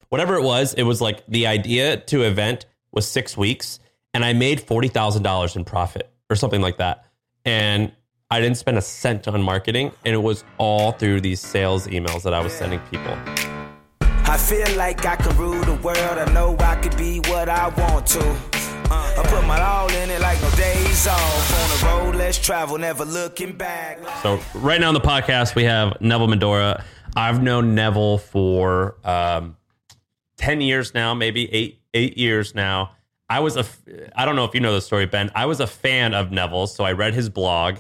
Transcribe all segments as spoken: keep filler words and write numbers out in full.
whatever it was, it was like the idea to event was six weeks and I made forty thousand dollars in profit or something like that. And I didn't spend a cent on marketing, and it was all through these sales emails that I was sending people. I feel like I could rule the world. I know I could be what I want to. Uh, I put my all in it like no days off. On the road, let's travel, never looking back. So right now on the podcast, we have Neville Medhora. I've known Neville for um, ten years now, maybe eight eight years now. I was a, I don't know if you know the story, Ben. I was a fan of Neville's, so I read his blog,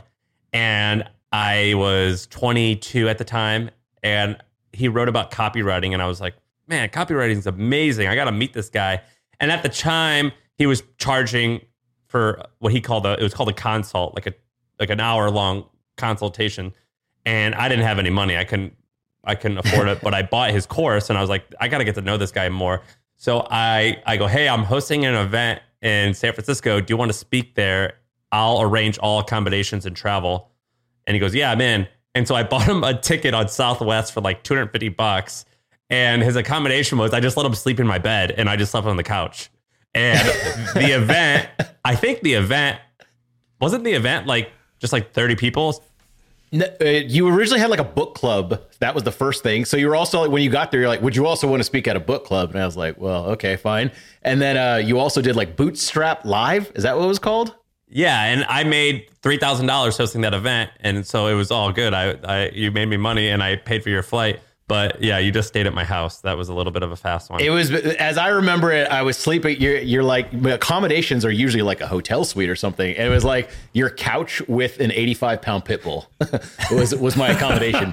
and I was twenty-two at the time, and he wrote about copywriting, and I was like, man, copywriting is amazing. I got to meet this guy. And at the time, he was charging for what he called a, it was called a consult, like a like an hour long consultation, and I didn't have any money. I couldn't I couldn't afford it, but I bought his course, and I was like, I got to get to know this guy more. So I, I go, hey, I'm hosting an event in San Francisco. Do you want to speak there? I'll arrange all accommodations and travel. And he goes, yeah, I'm in. And so I bought him a ticket on Southwest for like two hundred fifty bucks. And his accommodation was, I just let him sleep in my bed and I just slept on the couch. And the event, I think the event, wasn't the event like just like thirty people? No, uh, you originally had like a book club. That was the first thing. So you were also like, when you got there, you're like, would you also want to speak at a book club? And I was like, well, okay, fine. And then uh, you also did like Bootstrap Live. Is that what it was called? Yeah. And I made three thousand dollars hosting that event. And so it was all good. I, I, you made me money and I paid for your flight. But yeah, you just stayed at my house. That was a little bit of a fast one. It was, as I remember it, I was sleeping. You're, you're like, accommodations are usually like a hotel suite or something. And it was like your couch with an eighty-five pound pit bull was, was my accommodation.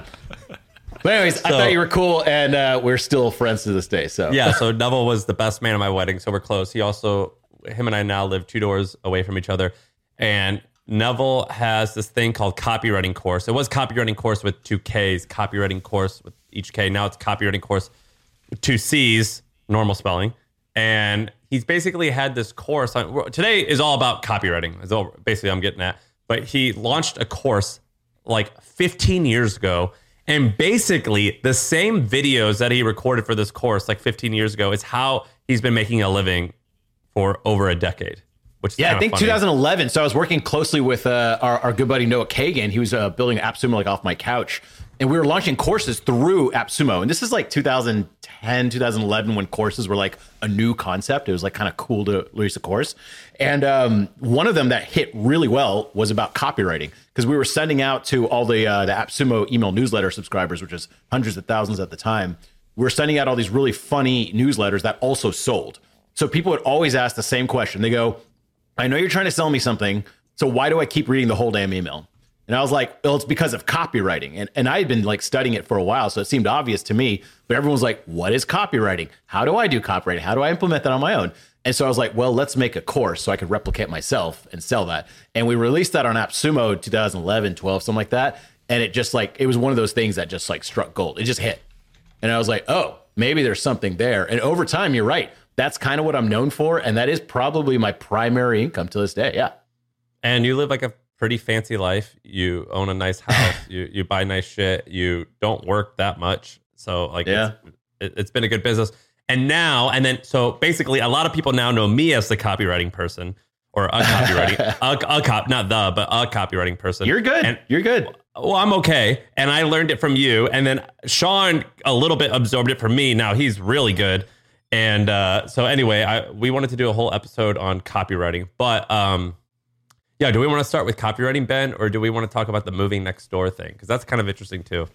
But anyways, so, I thought you were cool, and uh, we're still friends to this day. So yeah, so Neville was the best man at my wedding, so we're close. He also, him and I now live two doors away from each other. And Neville has this thing called copywriting course. It was copywriting course with two Ks, copywriting course with each K. Now it's copywriting course with two Cs, normal spelling. And he's basically had this course on, today is all about copywriting. Is all basically I'm getting at. But he launched a course like fifteen years ago. And basically the same videos that he recorded for this course like fifteen years ago is how he's been making a living for over a decade. Which is yeah, I think funny. twenty eleven. So I was working closely with uh, our, our good buddy Noah Kagan. He was uh, building AppSumo like off my couch. And we were launching courses through AppSumo. And this is like two thousand ten, two thousand eleven when courses were like a new concept. It was like kind of cool to release a course. And um, one of them that hit really well was about copywriting, because we were sending out to all the uh, the AppSumo email newsletter subscribers, which is hundreds of thousands at the time. We were sending out all these really funny newsletters that also sold. So people would always ask the same question. They go, I know you're trying to sell me something, so why do I keep reading the whole damn email? And I was like, well, it's because of copywriting. And, and I had been like studying it for a while, so it seemed obvious to me. But everyone was like, what is copywriting? How do I do copywriting? How do I implement that on my own? And so I was like, well, let's make a course so I could replicate myself and sell that. And we released that on AppSumo twenty eleven, twelve, something like that. And it just like, it was one of those things that just like struck gold. It just hit. And I was like, oh, maybe there's something there. And over time, you're right. That's kind of what I'm known for. And that is probably my primary income to this day. Yeah. And you live like a pretty fancy life. You own a nice house. you you buy nice shit. You don't work that much. So like, yeah. it's, it, it's been a good business. And now, and then, so basically a lot of people now know me as the copywriting person or a copywriting, a, a cop, not the, but a copywriting person. You're good. And, You're good. Well, I'm okay. And I learned it from you. And then Sean a little bit absorbed it from me. Now he's really good. And uh, so anyway, I, we wanted to do a whole episode on copywriting, but um, yeah, do we want to start with copywriting, Ben, or do we want to talk about the moving next door thing? Because that's kind of interesting too.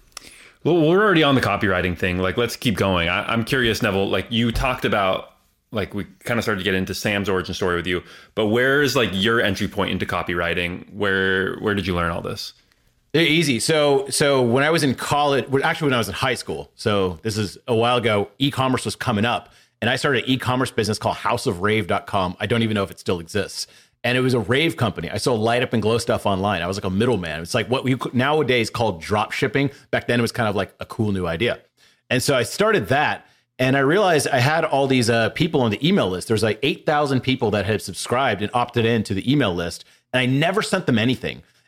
Well, we're already on the copywriting thing. Like, let's keep going. I, I'm curious, Neville, like you talked about, like we kind of started to get into Sam's origin story with you, but where's like your entry point into copywriting? Where, where did you learn all this? Easy. So, so when I was in college, actually when I was in high school, so this is a while ago, e-commerce was coming up, and I started an e-commerce business called house of rave dot com. I don't even know if it still exists. And it was a rave company. I sold light up and glow stuff online. I was like a middleman. It's like what we nowadays call drop shipping. Back then it was kind of like a cool new idea. And so I started that, and I realized I had all these uh, people on the email list. There's like eight thousand people that had subscribed and opted into the email list, and I never sent them anything.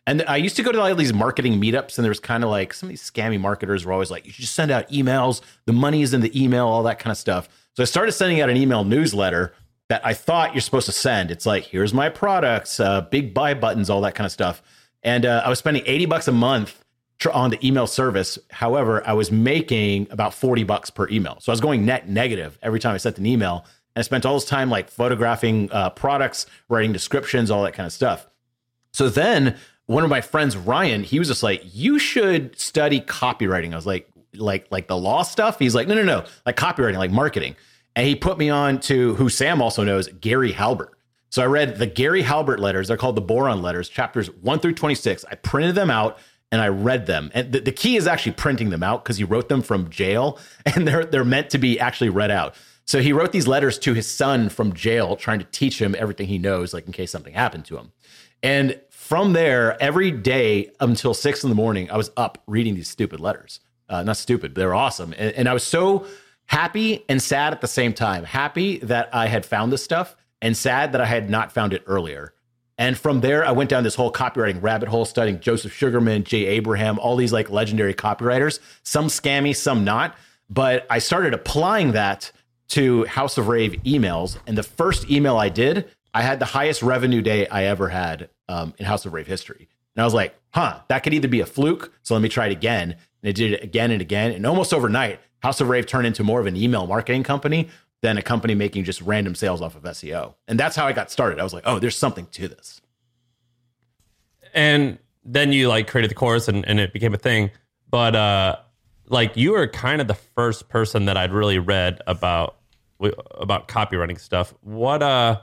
And I used to go to all these marketing meetups, and there was kind of like some of these scammy marketers were always like, you should just send out emails. The money is in the email, all that kind of stuff. So I started sending out an email newsletter that I thought you're supposed to send. It's like, here's my products, uh, big buy buttons, all that kind of stuff. And uh, I was spending eighty bucks a month tr- on the email service. However, I was making about forty bucks per email. So I was going net negative every time I sent an email. And I spent all this time like photographing uh, products, writing descriptions, all that kind of stuff. So then one of my friends, Ryan, he was just like, you should study copywriting. I was like, like, like the law stuff. He's like, no, no, no, like copywriting, like marketing. And he put me on to who Sam also knows, Gary Halbert. So I read the Gary Halbert letters. They're called the Boron letters, chapters one through twenty-six. I printed them out and I read them. And the, the key is actually printing them out because he wrote them from jail and they're, they're meant to be actually read out. So he wrote these letters to his son from jail, trying to teach him everything he knows, like in case something happened to him. And from there, every day until six in the morning, I was up reading these stupid letters. Uh, not stupid, they're awesome. And, and I was so happy and sad at the same time. Happy that I had found this stuff and sad that I had not found it earlier. And from there, I went down this whole copywriting rabbit hole, studying Joseph Sugarman, Jay Abraham, all these like legendary copywriters, some scammy, some not. But I started applying that to House of Rave emails. And the first email I did, I had the highest revenue day I ever had um, in House of Rave history. And I was like, huh, that could either be a fluke. So let me try it again. And I did it again and again. And almost overnight, House of Rave turned into more of an email marketing company than a company making just random sales off of S E O. And that's how I got started. I was like, oh, there's something to this. And then you like created the course and, and it became a thing. But uh, like you were kind of the first person that I'd really read about about copywriting stuff. What uh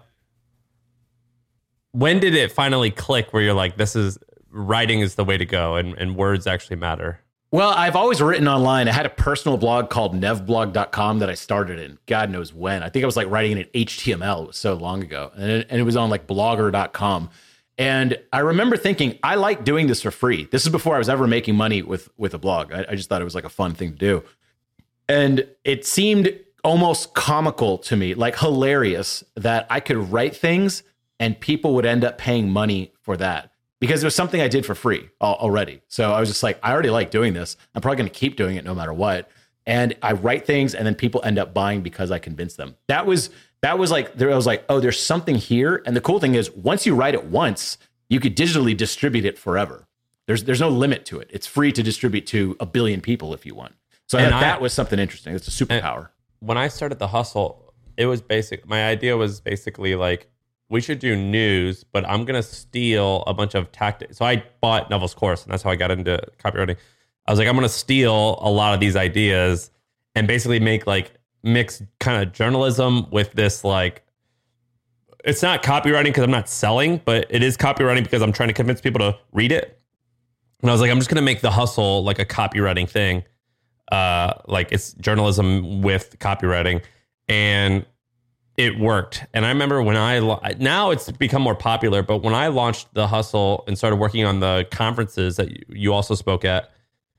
when did it finally click where you're like, this is writing is the way to go and, and words actually matter? Well, I've always written online. I had a personal blog called nev blog dot com that I started in God knows when. I think I was like writing in H T M L. It was so long ago. And it, and it was on like blogger dot com. And I remember thinking, I like doing this for free. This is before I was ever making money with, with a blog. I, I just thought it was like a fun thing to do. And it seemed almost comical to me, like hilarious, that I could write things and people would end up paying money for that because it was something I did for free already. So I was just like, I already like doing this. I'm probably going to keep doing it no matter what. And I write things and then people end up buying because I convinced them. That was, that was like, there I was like, oh, there's something here. And the cool thing is once you write it once, you could digitally distribute it forever. There's, there's no limit to it. It's free to distribute to a billion people if you want. So I thought that was something interesting. It's a superpower. When I started the hustle, it was basic. My idea was basically like, we should do news, but I'm going to steal a bunch of tactics. So I bought Neville's course, and that's how I got into copywriting. I was like, I'm going to steal a lot of these ideas and basically make like mix kind of journalism with this, like, it's not copywriting because I'm not selling, but it is copywriting because I'm trying to convince people to read it. And I was like, I'm just going to make the hustle like a copywriting thing. Uh, like it's journalism with copywriting, and it worked. And I remember when I, now it's become more popular, but when I launched the hustle and started working on the conferences that you also spoke at,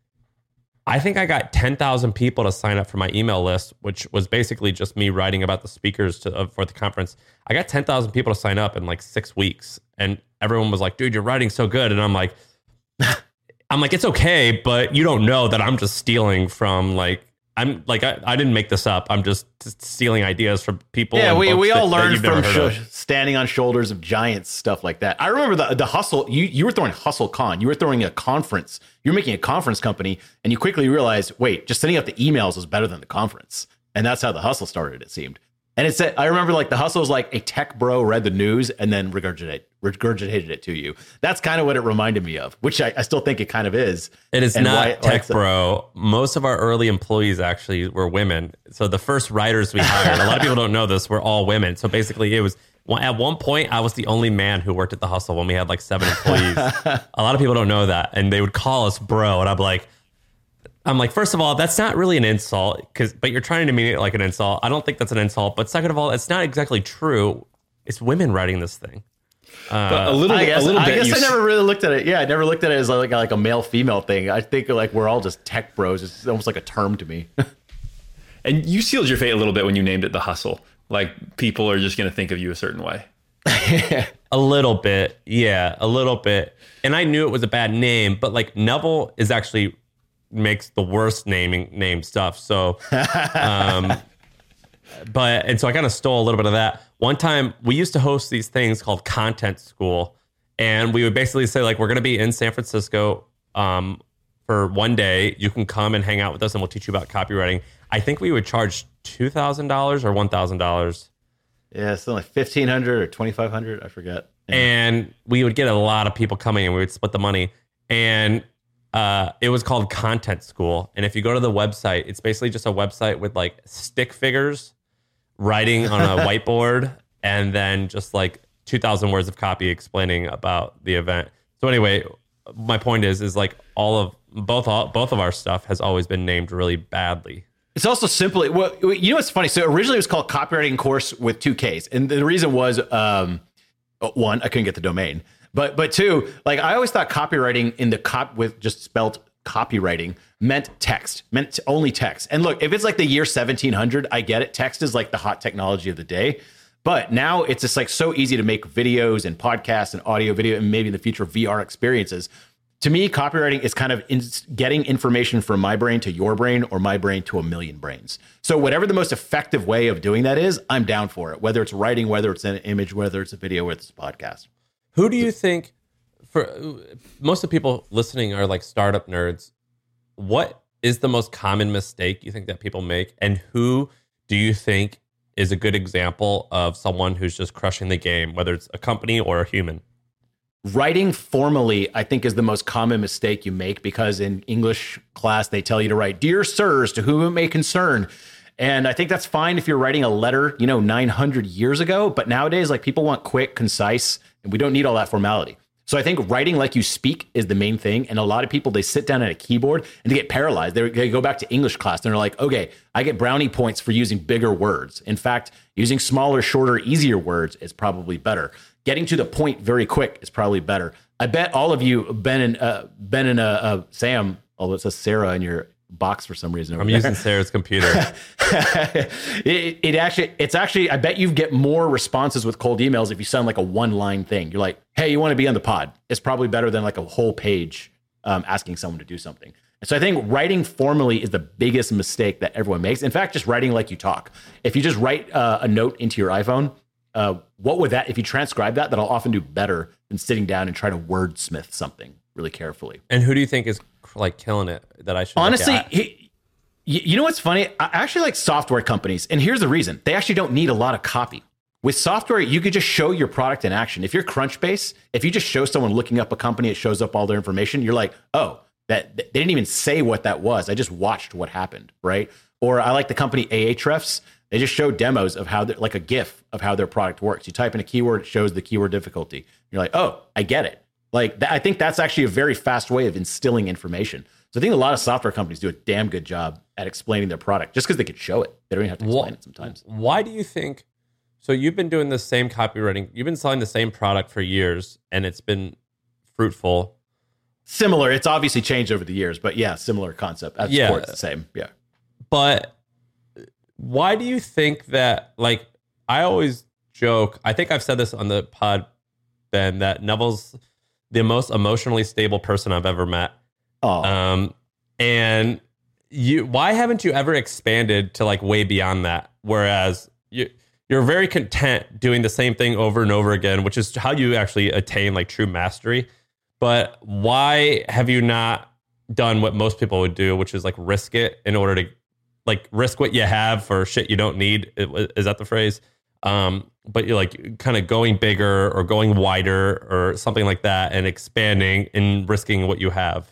I think I got ten thousand people to sign up for my email list, which was basically just me writing about the speakers to, uh, for the conference. I got ten thousand people to sign up in like six weeks. And everyone was like, dude, you're writing so good. And I'm like, I'm like, it's okay, but you don't know that I'm just stealing from like, I'm like, I, I didn't make this up. I'm just stealing ideas from people. Yeah, we, we all that, learned that from sh- standing on shoulders of giants, stuff like that. I remember the the hustle. You you were throwing Hustle Con. You were throwing a conference. You were making a conference company, and you quickly realized, wait, just sending out the emails was better than the conference. And that's how the hustle started, it seemed. And it said, I remember like the hustle was like a tech bro read the news and then regurgitate, regurgitated it to you. That's kind of what it reminded me of, which I, I still think it kind of is. It is and not why, tech bro. Most of our early employees actually were women. So the first writers we hired, a lot of people don't know this, were all women. So basically it was, at one point I was the only man who worked at the hustle when we had like seven employees. A lot of people don't know that. And they would call us bro. And I'm like, I'm like, first of all, that's not really an insult, because but you're trying to mean it like an insult. I don't think that's an insult. But second of all, it's not exactly true. It's women writing this thing. Uh, but a little, I guess, a little I, bit. guess I s- never really looked at it. Yeah, I never looked at it as like like a male female thing. I think like we're all just tech bros. It's almost like a term to me. And you sealed your fate a little bit when you named it the hustle. Like people are just going to think of you a certain way. A little bit. Yeah, a little bit. And I knew it was a bad name, but like Neville is actually makes the worst naming name stuff. So, um, but, and so I kind of stole a little bit of that. One time we used to host these things called Content School. And we would basically say, like, we're going to be in San Francisco um, for one day. You can come and hang out with us and we'll teach you about copywriting. I think we would charge two thousand dollars or one thousand dollars. Yeah, something like fifteen hundred dollars or twenty-five hundred dollars. I forget. Yeah. And we would get a lot of people coming and we would split the money. And uh, it was called Content School. And if you go to the website, it's basically just a website with like stick figures writing on a whiteboard and then just like two thousand words of copy explaining about the event. So anyway, my point is, is like all of both, all, both of our stuff has always been named really badly. It's also simply, well, you know, what's funny. So originally it was called Copywriting Course with two Ks. And the reason was, um, one, I couldn't get the domain, but, but two, like I always thought copywriting in the cop with just spelled copywriting meant text, meant only text. And look, if it's like the year seventeen hundred, I get it. Text is like the hot technology of the day. But now it's just like so easy to make videos and podcasts and audio video and maybe in the future V R experiences. To me, copywriting is kind of in getting information from my brain to your brain or my brain to a million brains. So whatever the most effective way of doing that is, I'm down for it. Whether it's writing, whether it's an image, whether it's a video, whether it's a podcast. Who do you think, for most of the people listening are like startup nerds, what is the most common mistake you think that people make? And who do you think is a good example of someone who's just crushing the game, whether it's a company or a human? Writing formally, I think, is the most common mistake you make because in English class, they tell you to write, "Dear sirs, to whom it may concern." And I think that's fine if you're writing a letter, you know, nine hundred years ago. But nowadays, like people want quick, concise, and we don't need all that formality. So I think writing like you speak is the main thing. And a lot of people, they sit down at a keyboard and they get paralyzed. They, they go back to English class and they're like, okay, I get brownie points for using bigger words. In fact, using smaller, shorter, easier words is probably better. Getting to the point very quick is probably better. I bet all of you, Ben and uh, Ben and uh, uh, Sam, although it says Sarah in your box for some reason. I'm there. using Sarah's computer. it, it actually, it's actually, I bet you get more responses with cold emails if you send like a one line thing. You're like, hey, you want to be on the pod? It's probably better than like a whole page um, asking someone to do something. And so I think writing formally is the biggest mistake that everyone makes. In fact, just writing like you talk. If you just write uh, a note into your iPhone, uh, what would that, if you transcribe that, that'll often do better than sitting down and try to wordsmith something really carefully. And who do you think is like killing it that I should honestly look at? He, you know what's funny? I actually like software companies, and here's the reason: they actually don't need a lot of copy. With software, you could just show your product in action. If you're Crunchbase, if you just show someone looking up a company, it shows up all their information. You're like, oh, that they didn't even say what that was. I just watched what happened, right? Or I like the company Ahrefs. They just show demos of how, like a GIF of how their product works. You type in a keyword, it shows the keyword difficulty. You're like, oh, I get it. Like, th- I think that's actually a very fast way of instilling information. So I think a lot of software companies do a damn good job at explaining their product just because they could show it. They don't even have to explain Wh- it sometimes. Why do you think, so you've been doing the same copywriting, you've been selling the same product for years and it's been fruitful. Similar. It's obviously changed over the years, but yeah, similar concept. At Yeah. core, it's the same. Yeah. But why do you think that, like, I always joke, I think I've said this on the pod, Ben, that Neville's the most emotionally stable person I've ever met. Oh, Um, and you, why haven't you ever expanded to like way beyond that? Whereas you, you're very content doing the same thing over and over again, which is how you actually attain like true mastery. But why have you not done what most people would do, which is like risk it in order to like risk what you have for shit you don't need? Is that the phrase? Um, but you're like kind of going bigger or going wider or something like that and expanding and risking what you have.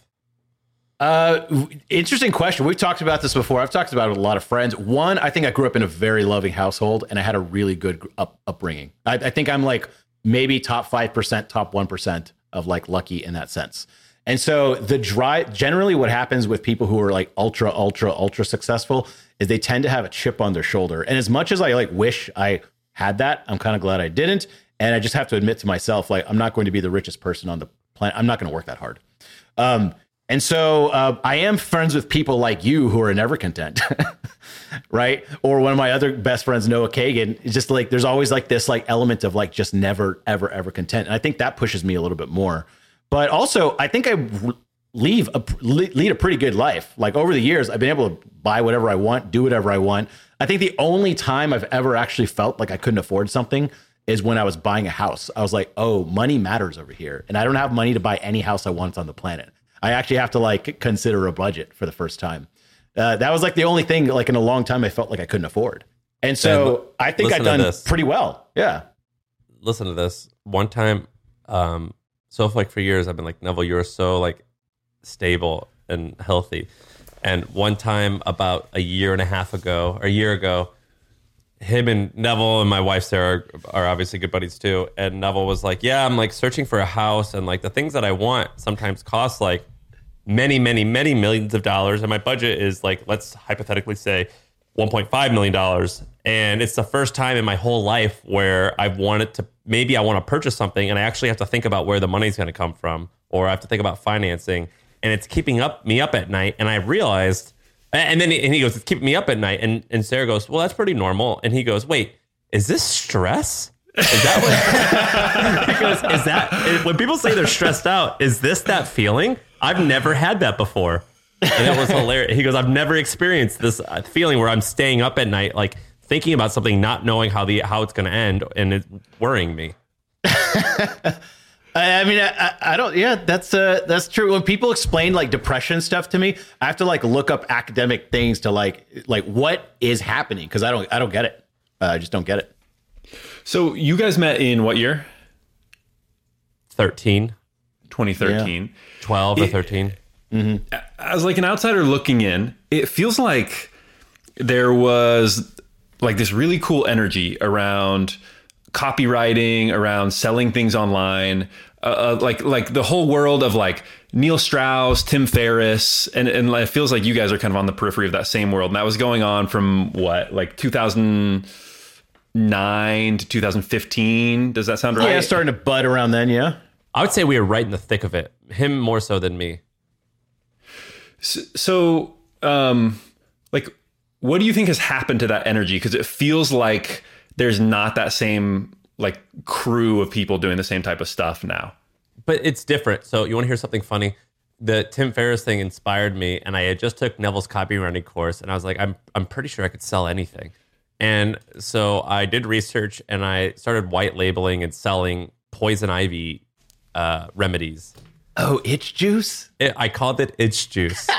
Uh, interesting question. We've talked about this before. I've talked about it with a lot of friends. One, I think I grew up in a very loving household and I had a really good up, upbringing. I, I think I'm like maybe top five percent, top one percent of like lucky in that sense. And so the drive, generally what happens with people who are like ultra, ultra, ultra successful is they tend to have a chip on their shoulder. And as much as I like wish I had that, I'm kind of glad I didn't. And I just have to admit to myself, like, I'm not going to be the richest person on the planet. I'm not going to work that hard. Um, And so uh, I am friends with people like you who are never content, right? Or one of my other best friends, Noah Kagan, is just like, there's always like this like element of like just never, ever, ever content. And I think that pushes me a little bit more. But also, I think I leave a, lead a pretty good life. Like over the years, I've been able to buy whatever I want, do whatever I want. I think the only time I've ever actually felt like I couldn't afford something is when I was buying a house. I was like, oh, money matters over here. And I don't have money to buy any house I want on the planet. I actually have to like consider a budget for the first time. Uh, that was like the only thing like in a long time I felt like I couldn't afford. And so and I think I've done pretty well. Yeah. Listen to this. One time, um, so for like for years, I've been like, Neville, you're so like stable and healthy. And one time about a year and a half ago, or a year ago, him and Neville and my wife Sarah are, are obviously good buddies too. And Neville was like, yeah, I'm like searching for a house, and like the things that I want sometimes cost like many, many, many millions of dollars. And my budget is like, let's hypothetically say one point five million dollars. And it's the first time in my whole life where I've wanted to, maybe I want to purchase something and I actually have to think about where the money's going to come from, or I have to think about financing, and it's keeping up me up at night. And I realized, and then he, and he goes, it's keeping me up at night. And, and Sarah goes, well, that's pretty normal. And he goes, wait, is this stress? Is that what he goes, is that when people say they're stressed out, is this that feeling? I've never had that before. And that was hilarious. He goes, I've never experienced this feeling where I'm staying up at night, like thinking about something, not knowing how the how it's going to end, and it's worrying me. I mean, I, I don't. Yeah, that's uh, that's true. When people explain like depression stuff to me, I have to like look up academic things to like like what is happening, because I don't I don't get it. Uh, I just don't get it. So you guys met in what year? thirteen twenty thirteen Yeah. twelve or thirteen Mm-hmm. As like an outsider looking in, it feels like there was like this really cool energy around copywriting, around selling things online, uh, like like the whole world of like Neil Strauss, Tim Ferriss, and and it feels like you guys are kind of on the periphery of that same world. And that was going on from what, like two thousand nine to two thousand fifteen. Does that sound right? Yeah, starting to bud around then. Yeah, I would say we were right in the thick of it. Him more so than me. So, so um, like, what do you think has happened to that energy? Because it feels like there's not that same like crew of people doing the same type of stuff now. But it's different. So you want to hear something funny? The Tim Ferriss thing inspired me, and I had just took Neville's copywriting course, and I was like, I'm I'm pretty sure I could sell anything. And so I did research, and I started white labeling and selling poison ivy uh, remedies. Oh, itch juice? It, I called it itch juice.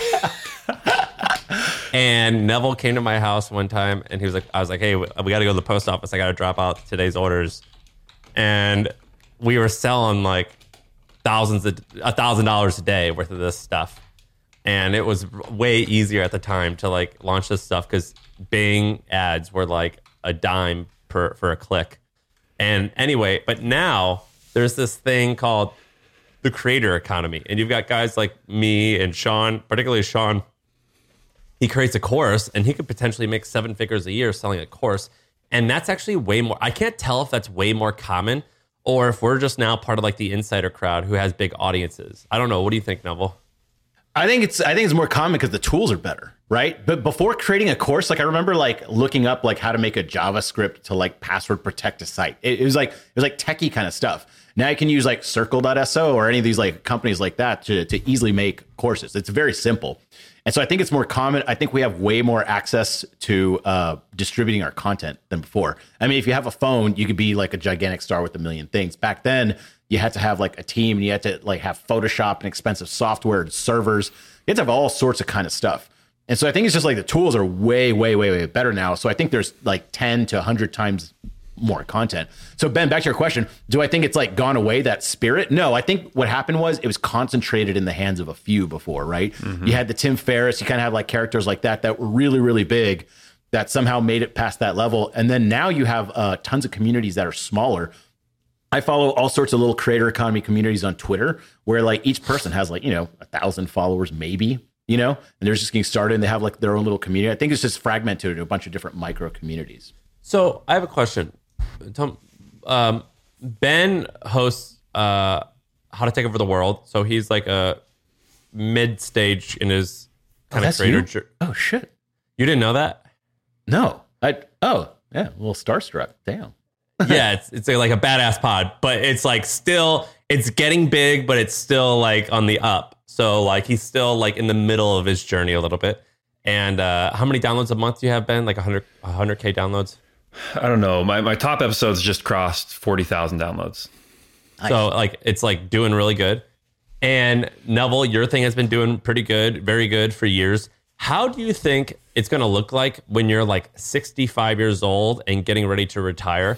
And Neville came to my house one time, and he was like, I was like, hey, we got to go to the post office. I got to drop out today's orders. And we were selling like thousands of a thousand dollars a day worth of this stuff. And it was way easier at the time to like launch this stuff because Bing ads were like a dime per for a click. And anyway, but now there's this thing called the creator economy. And you've got guys like me and Sean, particularly Sean. He creates a course and he could potentially make seven figures a year selling a course. And that's actually way more. I can't tell if that's way more common or if we're just now part of like the insider crowd who has big audiences. I don't know. What do you think, Neville? I think it's I think it's more common because the tools are better, right? But before creating a course, like I remember like looking up like how to make a JavaScript to like password protect a site. It, it was like it was like techie kind of stuff. Now you can use like circle dot so or any of these like companies like that to to easily make courses. It's very simple. And so I think it's more common. I think we have way more access to uh, distributing our content than before. I mean, if you have a phone, you could be like a gigantic star with a million things. Back then, you had to have like a team and you had to like have Photoshop and expensive software and servers. You had to have all sorts of kind of stuff. And so I think it's just like the tools are way, way, way, way better now. So I think there's like ten to one hundred times more content. So Ben, back to your question, do I think it's like gone away, that spirit? No, I think what happened was it was concentrated in the hands of a few before, right? Mm-hmm. You had the Tim Ferriss, you kind of have like characters like that that were really, really big that somehow made it past that level. And then now you have uh, tons of communities that are smaller. I follow all sorts of little creator economy communities on Twitter where like each person has like, you know, a thousand followers, maybe, you know, and they're just getting started and they have like their own little community. I think it's just fragmented into a bunch of different micro communities. So I have a question. Tom, um, Ben hosts uh, How to Take Over the World. So he's like a mid stage in his kind Oh, of that's creator. you? jour- Oh shit. You didn't know that? No. I oh yeah, a little starstruck. Damn. Yeah, it's it's like a badass pod, but it's like still it's getting big, but it's still like on the up. So like he's still like in the middle of his journey a little bit. And uh, how many downloads a month do you have, Ben? Like one hundred, one hundred K downloads? I don't know. My my top episodes just crossed forty thousand downloads. So like it's like doing really good. And Neville, your thing has been doing pretty good, very good for years. How do you think it's going to look like when you're like sixty-five years old and getting ready to retire?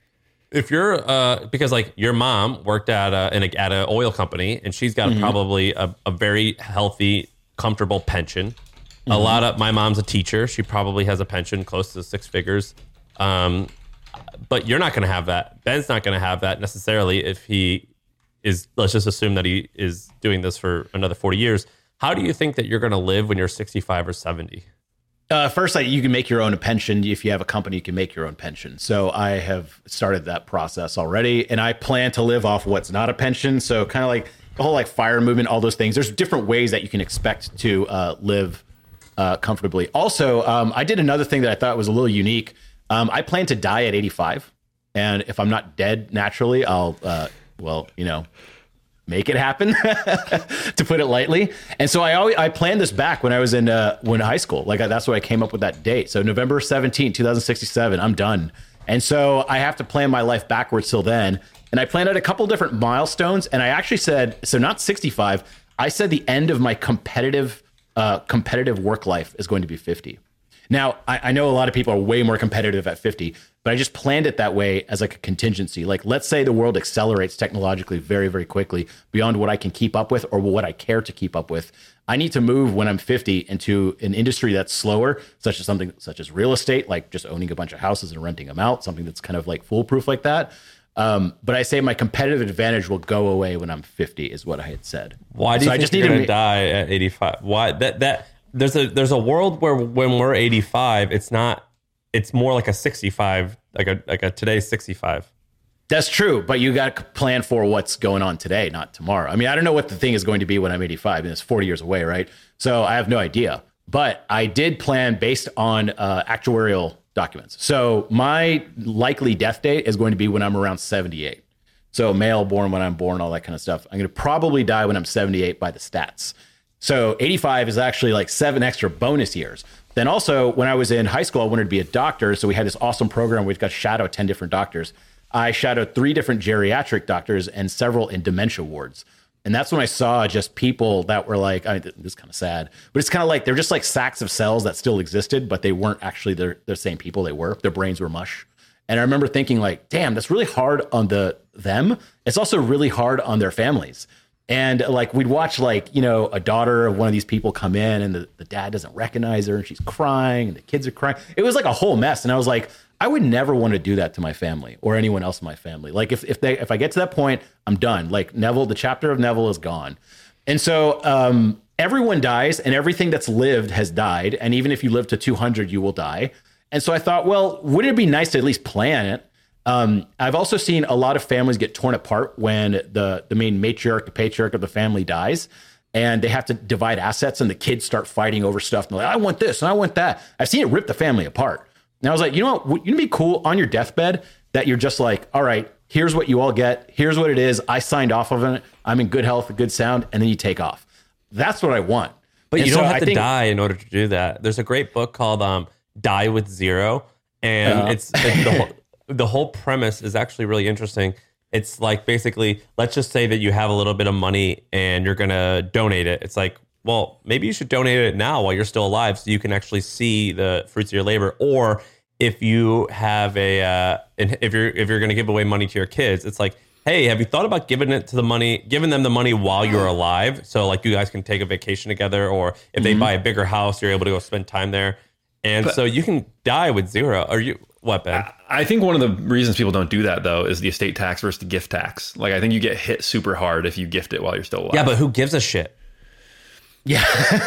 If you're, uh, because like your mom worked at a, in a at an oil company and she's got mm-hmm. probably a, a very healthy, comfortable pension. Mm-hmm. A lot of my mom's a teacher. She probably has a pension close to six figures. Um, but you're not going to have that. Ben's not going to have that necessarily if he is, let's just assume that he is doing this for another forty years. How do you think that you're going to live when you're sixty-five or seventy? Uh, first, like, you can make your own pension. If you have a company, you can make your own pension. So I have started that process already, and I plan to live off what's not a pension. So kind of like the whole like FIRE movement, all those things. There's different ways that you can expect to uh, live uh, comfortably. Also, um, I did another thing that I thought was a little unique. Um, I plan to die at eighty-five, and if I'm not dead naturally, I'll uh, well, you know. make it happen, to put it lightly. And so I always I planned this back when I was in uh, when high school. Like I, that's why I came up with that date. So November seventeenth, two thousand sixty-seven, I'm done. And so I have to plan my life backwards till then. And I planned out a couple different milestones. And I actually said, so not sixty-five. I said the end of my competitive uh, competitive work life is going to be fifty. Now, I, I know a lot of people are way more competitive at fifty, but I just planned it that way as like a contingency. Like, let's say the world accelerates technologically very, very quickly beyond what I can keep up with or what I care to keep up with. I need to move when I'm fifty into an industry that's slower, such as something such as real estate, like just owning a bunch of houses and renting them out, something that's kind of like foolproof like that. Um, but I say my competitive advantage will go away when I'm fifty, is what I had said. Why do you so think I just you're need going to to die at eighty-five? Why that that there's a there's a world where when we're eighty-five, it's not. It's more like a sixty-five, like a like a today's sixty-five. That's true, but you got to plan for what's going on today, not tomorrow. I mean, I don't know what the thing is going to be when I'm eighty-five, and it's forty years away, right? So I have no idea. But I did plan based on uh, actuarial documents. So my likely death date is going to be when I'm around seventy-eight. So male, born when I'm born, all that kind of stuff. I'm going to probably die when I'm seventy-eight by the stats. So eighty-five is actually like seven extra bonus years. Then also, when I was in high school, I wanted to be a doctor. So we had this awesome program where we got to shadow ten different doctors. I shadowed three different geriatric doctors and several in dementia wards. And that's when I saw just people that were like, I mean, this is kind of sad, but it's kind of like, they're just like sacks of cells that still existed, but they weren't actually the, the same people they were. Their brains were mush. And I remember thinking like, damn, that's really hard on the them. It's also really hard on their families. And like, we'd watch like, you know, a daughter of one of these people come in and the, the dad doesn't recognize her and she's crying and the kids are crying. It was like a whole mess. And I was like, I would never want to do that to my family or anyone else in my family. Like if, if they, if I get to that point, I'm done. Like Neville, the chapter of Neville is gone. And so um, everyone dies and everything that's lived has died. And even if you live to two hundred, you will die. And so I thought, well, wouldn't it be nice to at least plan it? Um, I've also seen a lot of families get torn apart when the, the main matriarch, the patriarch of the family dies, and they have to divide assets and the kids start fighting over stuff. And they're like, I want this and I want that. I've seen it rip the family apart. And I was like, you know what, wouldn't it be cool on your deathbed that you're just like, all right, here's what you all get. Here's what it is. I signed off of it. I'm in good health, good sound. And then you take off. That's what I want. But and you so don't have I to think, die in order to do that. There's a great book called um, Die with Zero. And Uh-huh. it's, it's the, whole, the whole premise is actually really interesting. It's like basically, let's just say that you have a little bit of money and you're going to donate it. It's like, well, maybe you should donate it now while you're still alive so you can actually see the fruits of your labor. Or if you have a, uh, if you're if you're going to give away money to your kids, it's like, hey, have you thought about giving it to the money, giving them the money while you're alive? So like you guys can take a vacation together, or if they Mm-hmm. buy a bigger house, you're able to go spend time there. And But- so you can die with zero. Or you, what, Ben? I think one of the reasons people don't do that, though, is the estate tax versus the gift tax. Like, I think you get hit super hard if you gift it while you're still alive. Yeah, but who gives a shit? yeah,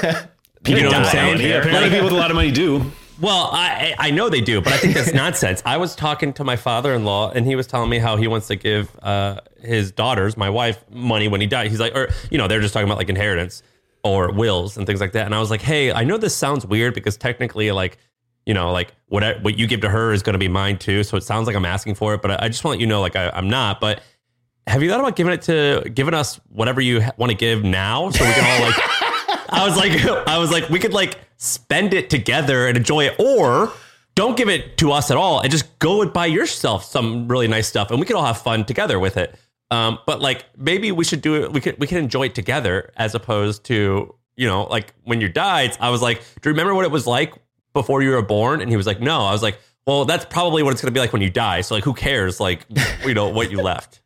You know what I'm saying? Yeah, apparently people with a lot of money do. Well, I I know they do, but I think that's nonsense. I was talking to my father-in-law, and he was telling me how he wants to give uh, his daughters, my wife, money when he died. He's like, or you know, they're just talking about like inheritance. or wills and things like that. And I was like, hey, I know this sounds weird because technically, like, you know, like what I, what you give to her is going to be mine too. So it sounds like I'm asking for it, but I just want to let you know, like I, I'm not. But have you thought about giving it to giving us whatever you ha- want to give now, so we can all like? I was like, I was like, we could like spend it together and enjoy it, or don't give it to us at all and just go and buy yourself some really nice stuff, and we could all have fun together with it. Um, but like maybe we should do it. We could we could enjoy it together as opposed to, you know, like when you died. I was like, do you remember what it was like before you were born? And he was like, no. I was like, well, that's probably what it's going to be like when you die. So like, who cares? Like, you know, what you left.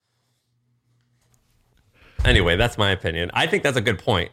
Anyway, that's my opinion. I think that's a good point.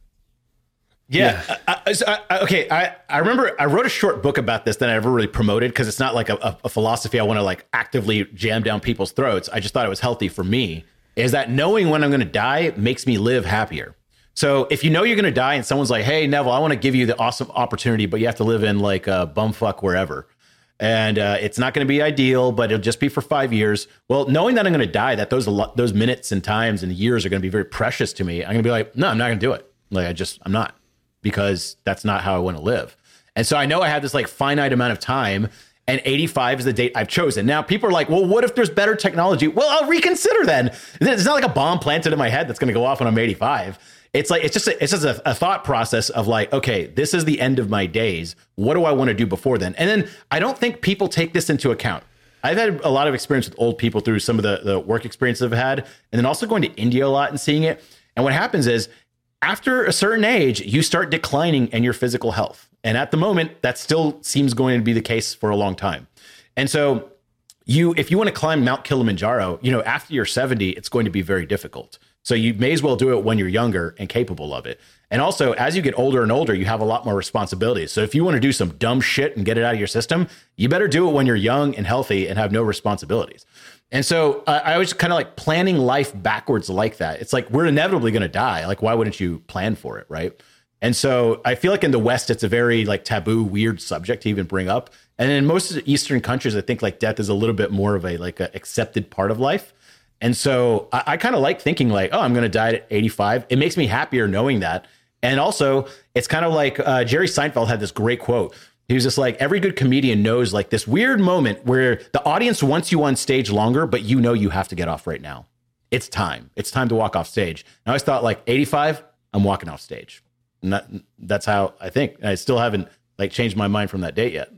Yeah. yeah. I, I, I, okay. I, I remember I wrote a short book about this that I never really promoted because it's not like a, a, a philosophy I want to like actively jam down people's throats. I just thought it was healthy for me, is that knowing when I'm going to die makes me live happier. So if you know you're going to die and someone's like, hey, Neville, I want to give you the awesome opportunity, but you have to live in like a bumfuck wherever. And uh, it's not going to be ideal, but it'll just be for five years. Well, knowing that I'm going to die, that those those minutes and times and years are going to be very precious to me. I'm going to be like, no, I'm not going to do it. Like, I just, I'm not, because that's not how I want to live. And so I know I have this like finite amount of time, and eighty-five is the date I've chosen. Now people are like, well, what if there's better technology? Well, I'll reconsider then. It's not like a bomb planted in my head that's going to go off when I'm eighty-five. It's like, it's just, a, it's just a, a thought process of like, okay, this is the end of my days. What do I want to do before then? And then I don't think people take this into account. I've had a lot of experience with old people through some of the, the work experiences I've had, and then also going to India a lot and seeing it. And what happens is after a certain age, you start declining in your physical health. And at the moment, that still seems going to be the case for a long time. And so you, if you want to climb Mount Kilimanjaro, you know, after you're seventy, it's going to be very difficult. So you may as well do it when you're younger and capable of it. And also, as you get older and older, you have a lot more responsibilities. So if you want to do some dumb shit and get it out of your system, you better do it when you're young and healthy and have no responsibilities. And so uh, I was kind of like planning life backwards like that. It's like, we're inevitably going to die. Like, why wouldn't you plan for it, right? And so I feel like in the West, it's a very like taboo, weird subject to even bring up. And in most of the Eastern countries, I think like death is a little bit more of a like a accepted part of life. And so I, I kind of like thinking like, oh, I'm going to die at eighty-five. It makes me happier knowing that. And also, it's kind of like uh, Jerry Seinfeld had this great quote. He was just like, every good comedian knows like this weird moment where the audience wants you on stage longer, but you know you have to get off right now. It's time. It's time to walk off stage. And I always thought like eighty-five, I'm walking off stage. And that, that's how I think. And I still haven't like changed my mind from that date yet.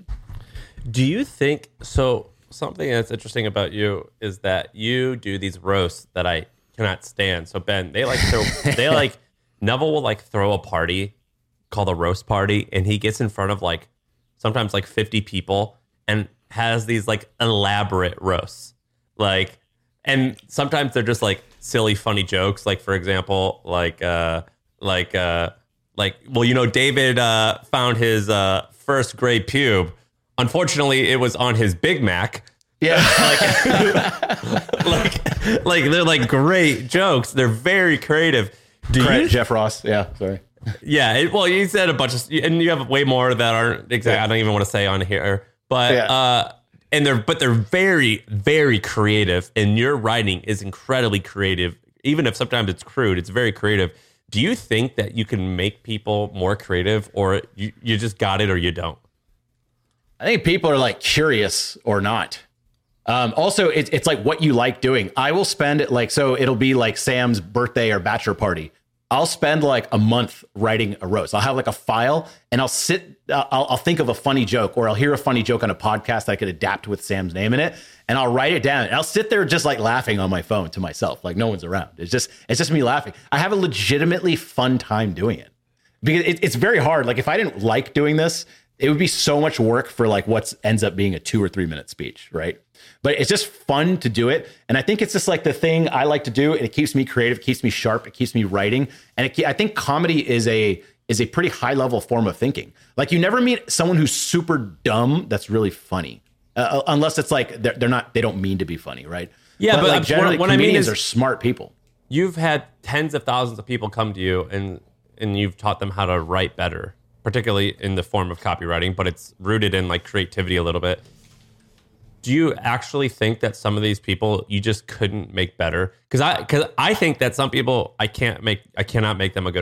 Do you think so? Something that's interesting about you is that you do these roasts that I cannot stand. So Ben, they like throw, they like Neville will like throw a party called a roast party, and he gets in front of like sometimes like fifty people and has these like elaborate roasts. Like, and sometimes they're just like silly, funny jokes. Like, for example, like uh like uh like well, you know, David uh found his uh first gray pube. Unfortunately, it was on his Big Mac. Yeah. like, like, like they're like great jokes. They're very creative. Do Correct, you, Jeff Ross. Yeah. Sorry. Yeah. It, well, you said a bunch of, and you have way more that aren't exactly, yeah. I don't even want to say on here, but, yeah. uh, and they're, but they're very, very creative, and your writing is incredibly creative. Even if sometimes it's crude, it's very creative. Do you think that you can make people more creative, or you, you just got it or you don't? I think people are like curious or not. Um, also, it's it's like what you like doing. I will spend like, so it'll be like Sam's birthday or bachelor party. I'll spend like a month writing a roast. I'll have like a file, and I'll sit, I'll, I'll think of a funny joke, or I'll hear a funny joke on a podcast that I could adapt with Sam's name in it, and I'll write it down. And I'll sit there just like laughing on my phone to myself, like no one's around. It's just, it's just me laughing. I have a legitimately fun time doing it, because it, it's very hard. Like if I didn't like doing this, it would be so much work for like what ends up being a two or three minute speech, right? But it's just fun to do it. And I think it's just like the thing I like to do, and it keeps me creative, it keeps me sharp, it keeps me writing. And it, I think comedy is a is a pretty high level form of thinking. Like you never meet someone who's super dumb that's really funny, uh, unless it's like they're, they're not, they don't mean to be funny, right? Yeah, but, but like generally what, what comedians I mean is, are smart people. You've had tens of thousands of people come to you, and and you've taught them how to write better, particularly in the form of copywriting, but it's rooted in like creativity a little bit. Do you actually think that some of these people you just couldn't make better? Because I, because I think that some people I can't make, I cannot make them a good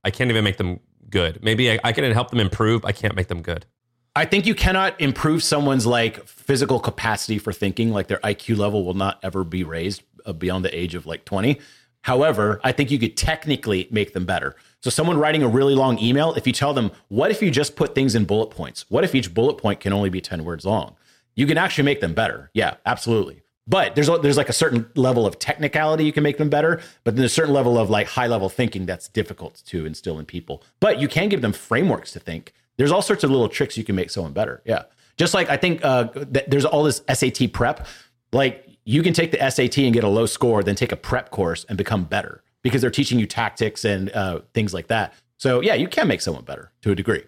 I can't even make them good. Maybe I, I can help them improve. I can't make them good. I think you cannot improve someone's like physical capacity for thinking. Like their I Q level will not ever be raised uh, beyond the age of like twenty. However, I think you could technically make them better. So someone writing a really long email, if you tell them, what if you just put things in bullet points? What if each bullet point can only be ten words long? You can actually make them better. Yeah, absolutely. But there's there's like a certain level of technicality you can make them better, but then a certain level of like high level thinking that's difficult to instill in people. But you can give them frameworks to think. There's all sorts of little tricks you can make someone better. Yeah. Just like I think uh, th- there's all this S A T prep. Like you can take the S A T and get a low score, then take a prep course and become better because they're teaching you tactics and uh, things like that. So yeah, you can make someone better to a degree.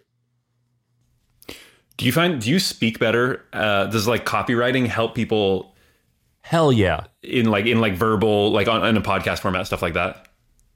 Do you find, do you speak better? Uh, does like copywriting help people? Hell yeah. In like, in like verbal, like on in a podcast format, stuff like that?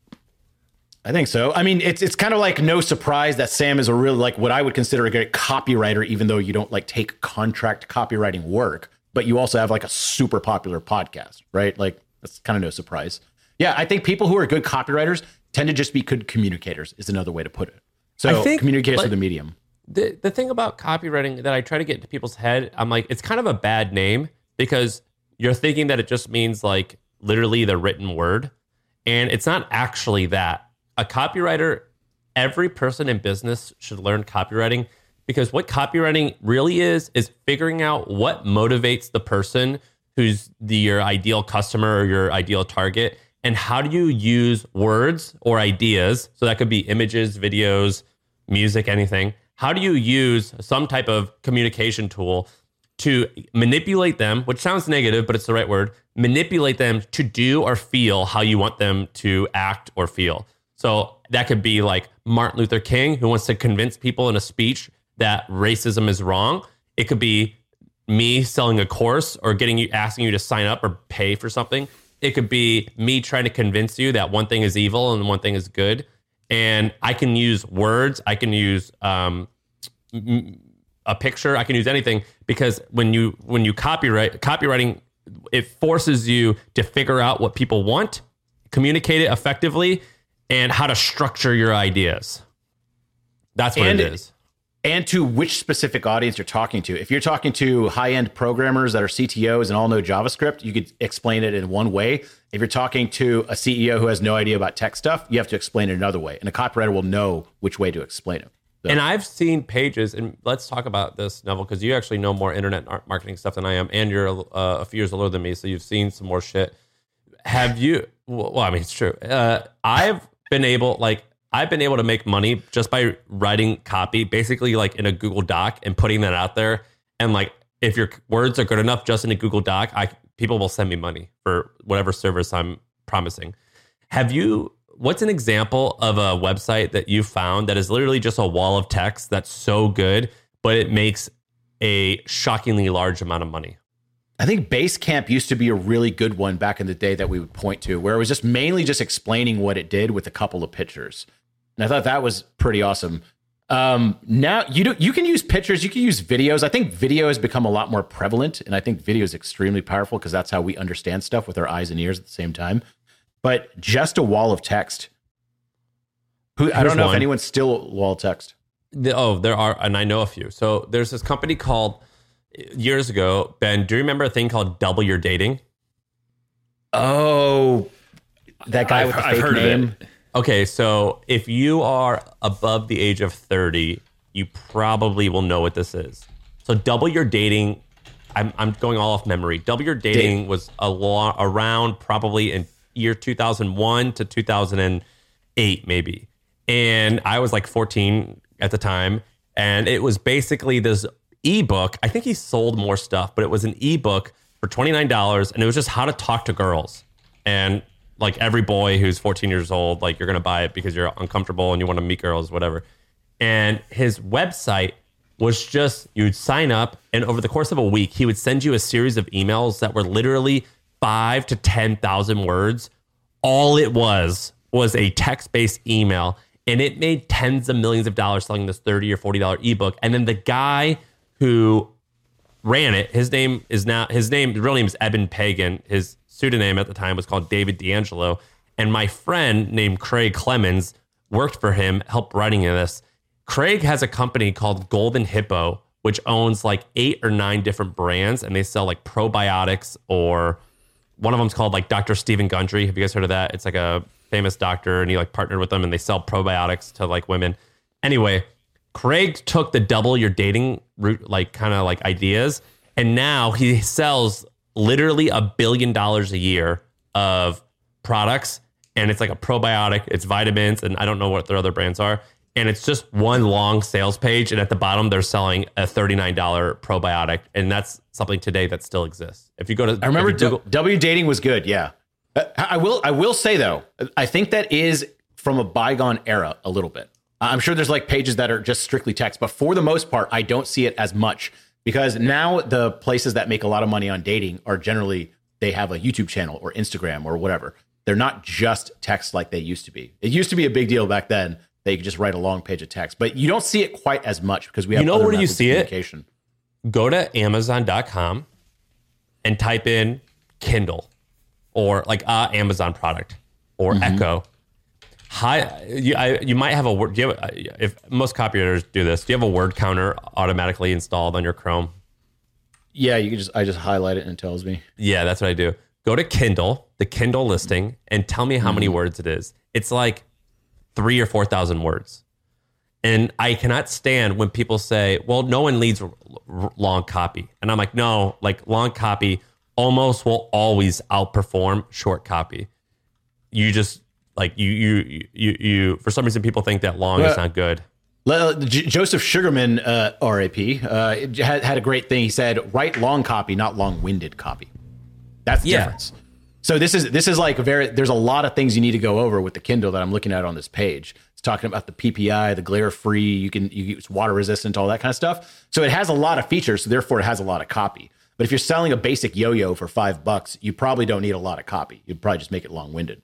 I think so. I mean, it's it's kind of like no surprise that Sam is a really like what I would consider a great copywriter, even though you don't like take contract copywriting work, but you also have like a super popular podcast, right? Like that's kind of no surprise. Yeah, I think people who are good copywriters tend to just be good communicators is another way to put it. So I think, communicators like, are the medium. The, the thing about copywriting that I try to get into people's head, I'm like, it's kind of a bad name because you're thinking that it just means like literally the written word. And it's not actually that. A copywriter, every person in business should learn copywriting because what copywriting really is, is figuring out what motivates the person who's the, your ideal customer or your ideal target. And how do you use words or ideas? So that could be images, videos, music, anything. How do you use some type of communication tool to manipulate them, which sounds negative, but it's the right word, manipulate them to do or feel how you want them to act or feel. So that could be like Martin Luther King, who wants to convince people in a speech that racism is wrong. It could be me selling a course or getting you, asking you to sign up or pay for something. It could be me trying to convince you that one thing is evil and one thing is good. And I can use words. I can use um, a picture. I can use anything because when you when you copyright copywriting, it forces you to figure out what people want, communicate it effectively, and how to structure your ideas. That's what and, it is. And to which specific audience you're talking to. If you're talking to high-end programmers that are C T Os and all know JavaScript, you could explain it in one way. If you're talking to a C E O who has no idea about tech stuff, you have to explain it another way. And a copywriter will know which way to explain it. So. And I've seen pages, and let's talk about this, Neville, because you actually know more internet marketing stuff than I am, and you're uh, a few years older than me, so you've seen some more shit. Have you, well, I mean, it's true. Uh, I've been able, like, I've been able to make money just by writing copy, basically like in a Google Doc and putting that out there. And like, if your words are good enough just in a Google Doc, I people will send me money for whatever service I'm promising. Have you, what's an example of a website that you found that is literally just a wall of text that's so good, but it makes a shockingly large amount of money? I think Basecamp used to be a really good one back in the day that we would point to, where it was just mainly just explaining what it did with a couple of pictures. And I thought that was pretty awesome. Um, now you do, you can use pictures, you can use videos. I think video has become a lot more prevalent, and I think video is extremely powerful because that's how we understand stuff with our eyes and ears at the same time. But just a wall of text. Who I don't know one. if anyone's still wall text. The, oh, there are, and I know a few. So there's this company called, years ago, Ben, do you remember a thing called Double Your Dating? Oh, that guy I've, with the I've fake heard name. of it. Okay, so if you are above the age of thirty, you probably will know what this is. So Double Your Dating, I'm I'm going all off memory. Double Your Dating was a law around probably in year two thousand one to two thousand eight, maybe. And I was like fourteen at the time. And it was basically this ebook. I think he sold more stuff, but it was an ebook for twenty-nine dollars. And it was just how to talk to girls. And like every boy who's fourteen years old, like you're going to buy it because you're uncomfortable and you want to meet girls, whatever. And his website was just, you'd sign up, and over the course of a week, he would send you a series of emails that were literally five to ten thousand words. All it was was a text-based email, and it made tens of millions of dollars selling this thirty or forty dollars ebook. And then the guy who ran it, his name is now, his name, his real name is Eben Pagan. His pseudonym at the time was called David D'Angelo. And my friend named Craig Clemens worked for him, helped writing this. Craig has a company called Golden Hippo, which owns like eight or nine different brands, and they sell like probiotics, or one of them's called like Doctor Stephen Gundry. Have you guys heard of that? It's like a famous doctor, and he like partnered with them, and they sell probiotics to like women. Anyway, Craig took the double your dating route, like kind of like ideas, and now he sells literally a billion dollars a year of products, and it's like a probiotic, it's vitamins, and I don't know what their other brands are. And it's just one long sales page. And at the bottom, they're selling a thirty-nine dollars probiotic. And that's something today that still exists. If you go to, I remember Google, W Dating was good. Yeah. Uh, I will, I will say though, I think that is from a bygone era a little bit. I'm sure there's like pages that are just strictly text, but for the most part, I don't see it as much, because now the places that make a lot of money on dating are generally, they have a YouTube channel or Instagram or whatever. They're not just text like they used to be. It used to be a big deal back then. They could just write a long page of text, but you don't see it quite as much because we have. You know other where do you methods of see it? communication. Go to Amazon dot com and type in Kindle, or like a Amazon product, or Mm-hmm. Echo. Hi, you, I, you might have a word. Do you have, if most copywriters do this, do you have a word counter automatically installed on your Chrome? Yeah, you can just I just highlight it and it tells me. Yeah, that's what I do. Go to Kindle, the Kindle listing, and tell me how Mm-hmm. many words it is. It's like three or four thousand words. And I cannot stand when people say, well, no one leads r- r- long copy. And I'm like, no, like long copy almost will always outperform short copy. You just like you, you, you, you, for some reason, people think that long Well, is not good. Le- J- Joseph Sugarman, uh, R A P, uh, had, had a great thing. He said, write long copy, not long-winded copy. That's the Yeah. difference. So this is this is like a very, there's a lot of things you need to go over with the Kindle that I'm looking at on this page. It's talking about the P P I, the glare free, you can, you, it's water resistant, all that kind of stuff. So it has a lot of features, so therefore it has a lot of copy. But if you're selling a basic yo-yo for five bucks, you probably don't need a lot of copy. You'd probably just make it long-winded.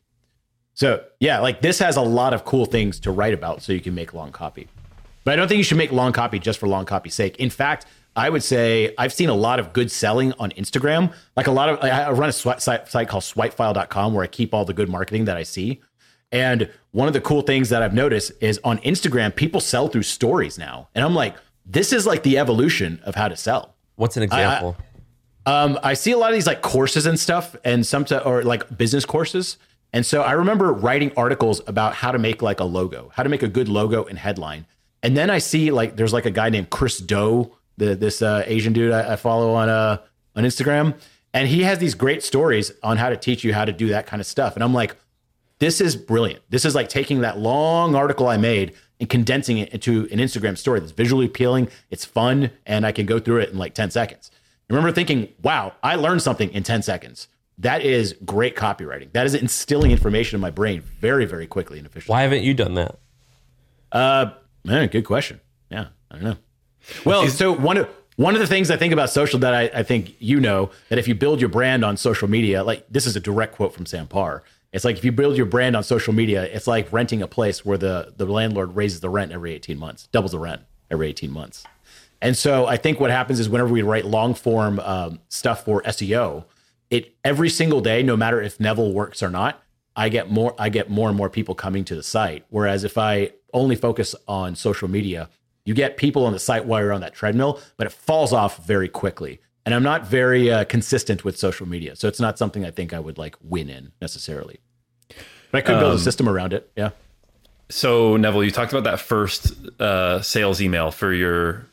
So yeah, like this has a lot of cool things to write about so you can make long copy. But I don't think you should make long copy just for long copy's sake. In fact, I would say I've seen a lot of good selling on Instagram. Like a lot of, I run a site, site called swipe file dot com where I keep all the good marketing that I see. And one of the cool things that I've noticed is on Instagram, people sell through stories now. And I'm like, this is like the evolution of how to sell. What's an example? Um, I see a lot of these like courses and stuff, and some to, or like business courses. And so I remember writing articles about how to make like a logo, how to make a good logo and headline. And then I see like there's like a guy named Chris Do, the, this uh, Asian dude I, I follow on uh, on Instagram, and he has these great stories on how to teach you how to do that kind of stuff. And I'm like, this is brilliant. This is like taking that long article I made and condensing it into an Instagram story that's visually appealing, it's fun, and I can go through it in like ten seconds. I remember thinking, wow, I learned something in ten seconds. That is great copywriting. That is instilling information in my brain very, very quickly and efficiently. Why haven't you done that? Uh, man, good question. Yeah, I don't know. Well, so one of one of the things I think about social that I, I think you know, that if you build your brand on social media, like this is a direct quote from Sam Parr. It's like if you build your brand on social media, it's like renting a place where the, the landlord raises the rent every eighteen months, doubles the rent every eighteen months. And so I think what happens is whenever we write long form um, stuff for S E O, it every single day, no matter if Neville works or not, I get more I get more and more people coming to the site. Whereas if I only focus on social media, you get people on the site while you're on that treadmill, but it falls off very quickly. And I'm not very uh, consistent with social media. So it's not something I think I would like win in necessarily. But I could build Um, a system around it. Yeah. So Neville, you talked about that first uh, sales email for your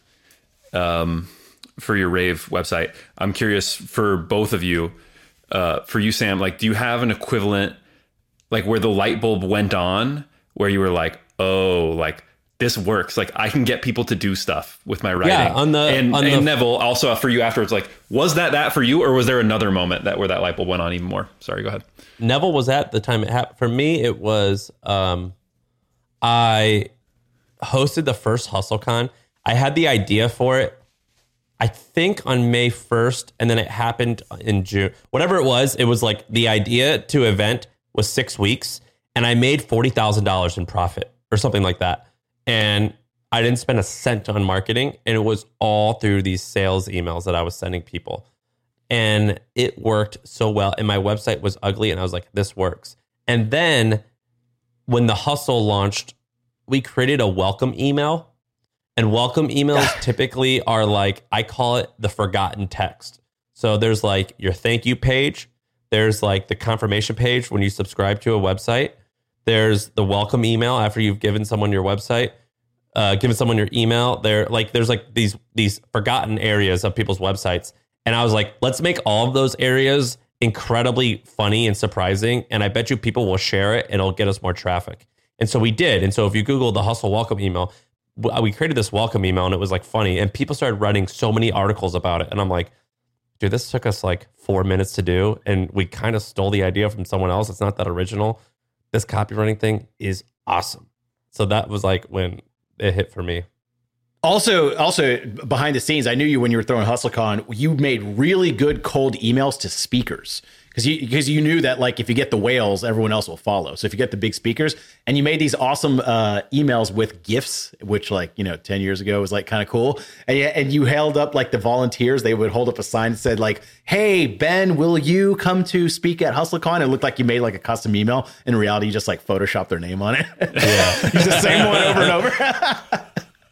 um, for your Rave website. I'm curious for both of you. Uh, for you, Sam, like, do you have an equivalent, like where the light bulb went on, where you were like, oh, like this works. Like I can get people to do stuff with my writing. Yeah, on the- and, on and the- Neville, also for you afterwards, like, was that that for you, or was there another moment that where that light bulb went on even more? Sorry, go ahead. Neville was at the time it happened. For me, it was um, I hosted the first HustleCon. I had the idea for it, I think on May first, and then it happened in June. Whatever it was, it was like the idea to event was six weeks, and I made forty thousand dollars in profit or something like that. And I didn't spend a cent on marketing, and it was all through these sales emails that I was sending people. And it worked so well. And my website was ugly, and I was like, this works. And then when the hustle launched we created a welcome email, and welcome emails typically are like, I call it the forgotten text. So there's like your thank you page. There's like the confirmation page when you subscribe to a website. There's the welcome email after you've given someone your website, uh, given someone your email. There, like, there's like these these forgotten areas of people's websites. And I was like, let's make all of those areas incredibly funny and surprising. And I bet you people will share it and it'll get us more traffic. And so we did. And so if you Google the Hustle welcome email, we created this welcome email and it was like funny. And people started writing so many articles about it. And I'm like, dude, this took us like four minutes to do. And we kind of stole the idea from someone else. It's not that original. This copywriting thing is awesome. So that was like when it hit for me. Also, also behind the scenes, I knew you when you were throwing HustleCon. You made really good cold emails to speakers because you because you knew that like if you get the whales, everyone else will follow. So if you get the big speakers, and you made these awesome uh, emails with gifts, which like you know ten years ago was like kind of cool. And you, and you held up like the volunteers. They would hold up a sign that said like, "Hey Ben, will you come to speak at HustleCon?" It looked like you made like a custom email. In reality, you just like photoshopped their name on it. Yeah, it's the same one over and over.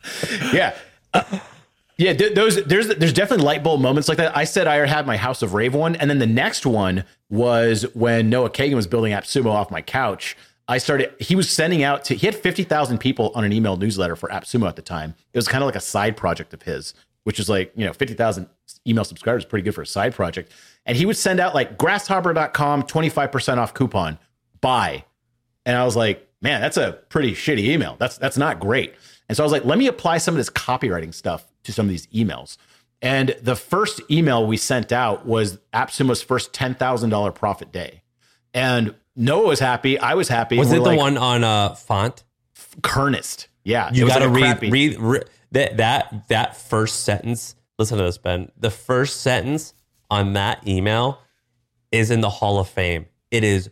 Yeah. Uh, yeah. Th- those there's there's definitely light bulb moments like that. I said I had my House of Rave one. And then the next one was when Noah Kagan was building AppSumo off my couch. I started, he was sending out to, he had fifty thousand people on an email newsletter for AppSumo at the time. It was kind of like a side project of his, which is like, you know, fifty thousand email subscribers, pretty good for a side project. And he would send out like grasshopper dot com, twenty-five percent off coupon, buy. And I was like, man, that's a pretty shitty email. That's, that's not great. And so I was like, let me apply some of this copywriting stuff to some of these emails. And the first email we sent out was AppSumo's first ten thousand dollars profit day. And Noah was happy. I was happy. Was We're it the like, one on uh, font? Kernest. Yeah. You got to like read, crappy... read, read that, that, that first sentence. Listen to this, Ben. The first sentence on that email is in the Hall of Fame. It is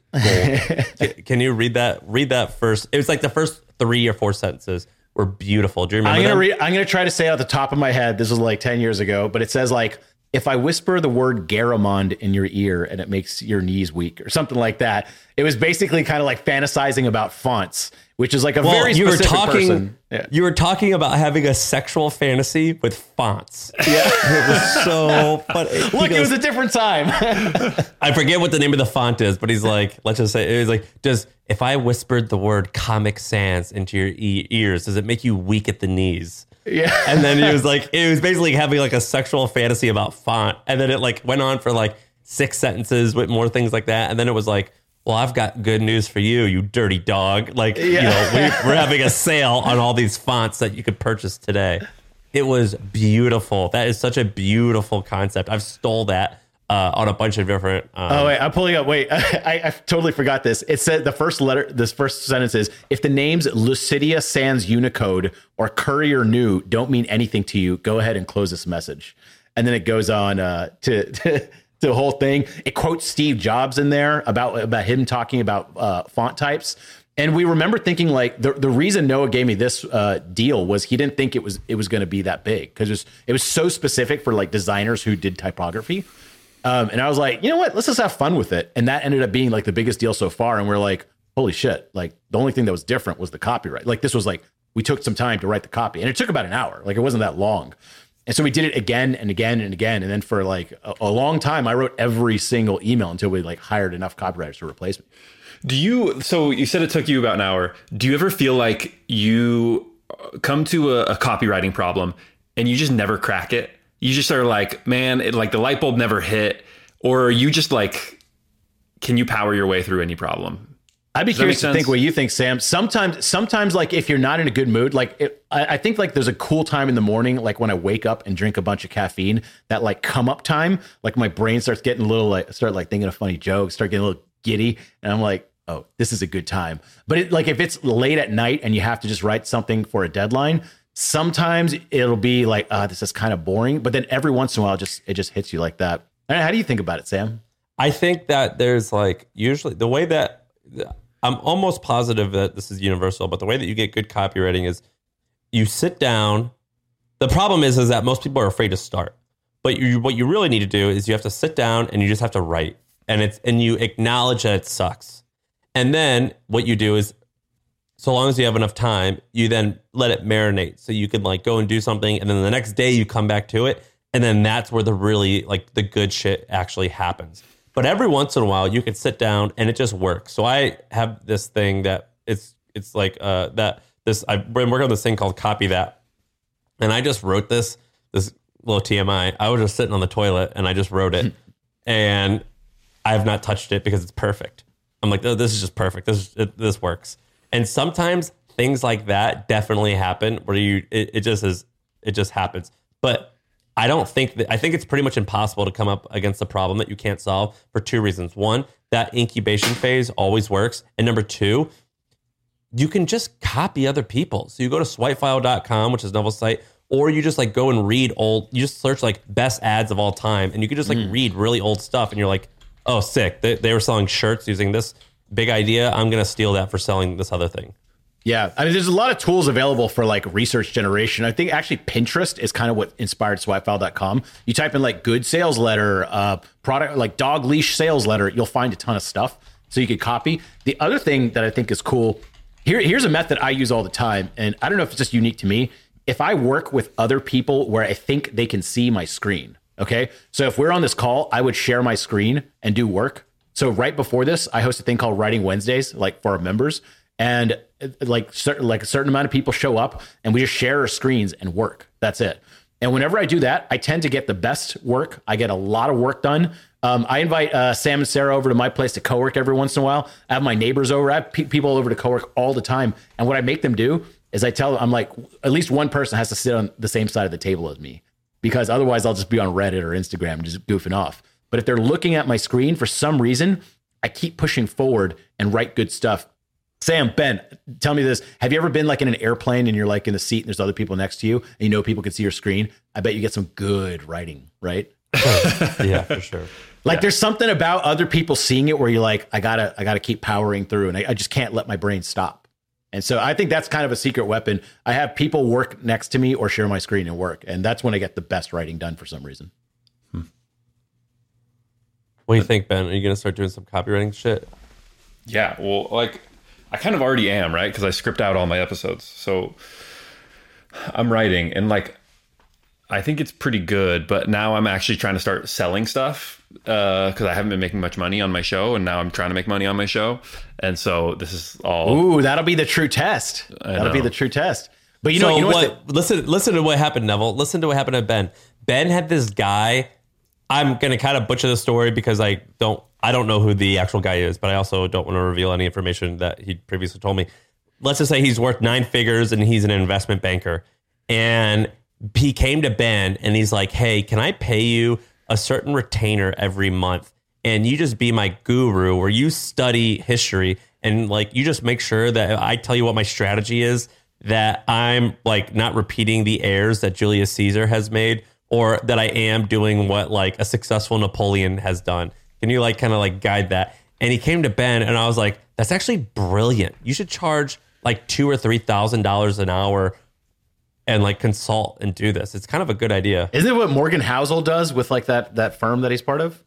gold. Can you read that? Read that first. It was like the first three or four sentences were beautiful. Do you remember? I'm gonna them? read. I'm gonna try to say it at the top of my head. This was like ten years ago, but it says like, if I whisper the word Garamond in your ear and it makes your knees weak or something like that. It was basically kind of like fantasizing about fonts, which is like a well, very you specific were talking, person. Yeah. You were talking about having a sexual fantasy with fonts. Yeah, it was so funny. Look, goes, it was a different time. I forget what the name of the font is, but he's like, let's just say it was like, does if I whispered the word Comic Sans into your e- ears, does it make you weak at the knees? Yeah. And then he was like, it was basically having like a sexual fantasy about font. And then it like went on for like six sentences with more things like that. And then it was like, well, I've got good news for you, you dirty dog. Like, yeah. you know, we, we're having a sale on all these fonts that you could purchase today. It was beautiful. That is such a beautiful concept. I've stole that uh, on a bunch of different. Um, oh, wait, I'm pulling up. Wait, I, I totally forgot this. It said the first letter, this first sentence is, if the names Lucidia Sans Unicode or Courier New don't mean anything to you, go ahead and close this message. And then it goes on uh, to, to the whole thing. It quotes Steve Jobs in there about, about him talking about uh, font types. And we remember thinking like the, the reason Noah gave me this uh, deal was he didn't think it was it was going to be that big because it was, it was so specific for like designers who did typography. Um, and I was like, you know what, let's just have fun with it. And that ended up being like the biggest deal so far. And we're like, holy shit. Like the only thing that was different was the copyright. Like this was like, we took some time to write the copy and it took about an hour. Like it wasn't that long. And so we did it again and again and again. And then for like a, a long time, I wrote every single email until we like hired enough copywriters to replace me. Do you, so you said it took you about an hour. Do you ever feel like you come to a, a copywriting problem and you just never crack it? You just are like, man, it, like the light bulb never hit, or are you just like, can you power your way through any problem? I'd be Does curious to think what you think, Sam. Sometimes, sometimes like if you're not in a good mood, like it, I, I think like there's a cool time in the morning, like when I wake up and drink a bunch of caffeine, that like come up time, like my brain starts getting a little like, start like thinking of funny jokes, start getting a little giddy. And I'm like, oh, this is a good time. But it, like if it's late at night and you have to just write something for a deadline, sometimes it'll be like, ah, uh, this is kind of boring. But then every once in a while, just it just hits you like that. How do you think about it, Sam? I think that there's like usually the way that I'm almost positive that this is universal, but the way that you get good copywriting is you sit down. The problem is, is that most people are afraid to start. But you, what you really need to do is you have to sit down and you just have to write, and it's and you acknowledge that it sucks. And then what you do is so long as you have enough time, you then let it marinate. So you can like go and do something. And then the next day you come back to it. And then that's where the really like the good shit actually happens. But every once in a while you can sit down and it just works. So I have this thing that it's, it's like uh, that this, I've been working on this thing called Copy That. And I just wrote this, this little T M I. I was just sitting on the toilet and I just wrote it and I have not touched it because it's perfect. I'm like, oh, this is just perfect. This is, it, this works. And sometimes things like that definitely happen where you, it, it just is, it just happens. But I don't think that, I think it's pretty much impossible to come up against a problem that you can't solve for two reasons. One, that incubation phase always works. And number two, you can just copy other people. So you go to swipe file dot com, which is Neville's site, or you just like go and read old, you just search like best ads of all time. And you can just like mm. read really old stuff. And you're like, oh, sick. They, they were selling shirts using this big idea. I'm going to steal that for selling this other thing. Yeah. I mean, there's a lot of tools available for like research generation. I think actually Pinterest is kind of what inspired swipe file dot com. You type in like good sales letter, uh, product, like dog leash sales letter, you'll find a ton of stuff. So you could copy. The other thing that I think is cool, here, here's a method I use all the time. And I don't know if it's just unique to me. If I work with other people where I think they can see my screen, okay? So if we're on this call, I would share my screen and do work. So right before this, I host a thing called Writing Wednesdays, like for our members, and like certain, like a certain amount of people show up, and we just share our screens and work. That's it. And whenever I do that, I tend to get the best work. I get a lot of work done. Um, I invite uh, Sam and Sarah over to my place to co-work every once in a while. I have my neighbors over. I have pe- people over to co-work all the time. And what I make them do is I tell them, I'm like, at least one person has to sit on the same side of the table as me, because otherwise I'll just be on Reddit or Instagram just goofing off. But if they're looking at my screen for some reason, I keep pushing forward and write good stuff. Sam, Ben, tell me this. Have you ever been like in an airplane and you're like in the seat and there's other people next to you and you know people can see your screen? I bet you get some good writing, right? Yeah, for sure. Like yeah. There's something about other people seeing it where you're like, I gotta, I gotta keep powering through, and I, I just can't let my brain stop. And so I think that's kind of a secret weapon. I have people work next to me or share my screen and work, and that's when I get the best writing done for some reason. Hmm. What do you think, Ben? Are you gonna start doing some copywriting shit? Yeah, well, like I kind of already am, right? Because I script out all my episodes, so I'm writing, and like I think it's pretty good. But now I'm actually trying to start selling stuff because uh, I haven't been making much money on my show, and now I'm trying to make money on my show, and so this is all. Ooh, that'll be the true test. I that'll know. be the true test. But you so know, you know what? The- listen, listen to what happened, Neville. Listen to what happened to Ben. Ben had this guy. I'm gonna kind of butcher the story because I don't. I don't know who the actual guy is, but I also don't want to reveal any information that he previously told me. Let's just say he's worth nine figures and he's an investment banker. And he came to Ben and he's like, hey, can I pay you a certain retainer every month? And you just be my guru, where you study history and like you just make sure that I tell you what my strategy is, that I'm like not repeating the errors that Julius Caesar has made, or that I am doing what like a successful Napoleon has done. Can you like kind of like guide that? And he came to Ben and I was like, that's actually brilliant. You should charge like two or three thousand dollars an hour and like consult and do this. It's kind of a good idea. Isn't it what Morgan Housel does with like that that firm that he's part of?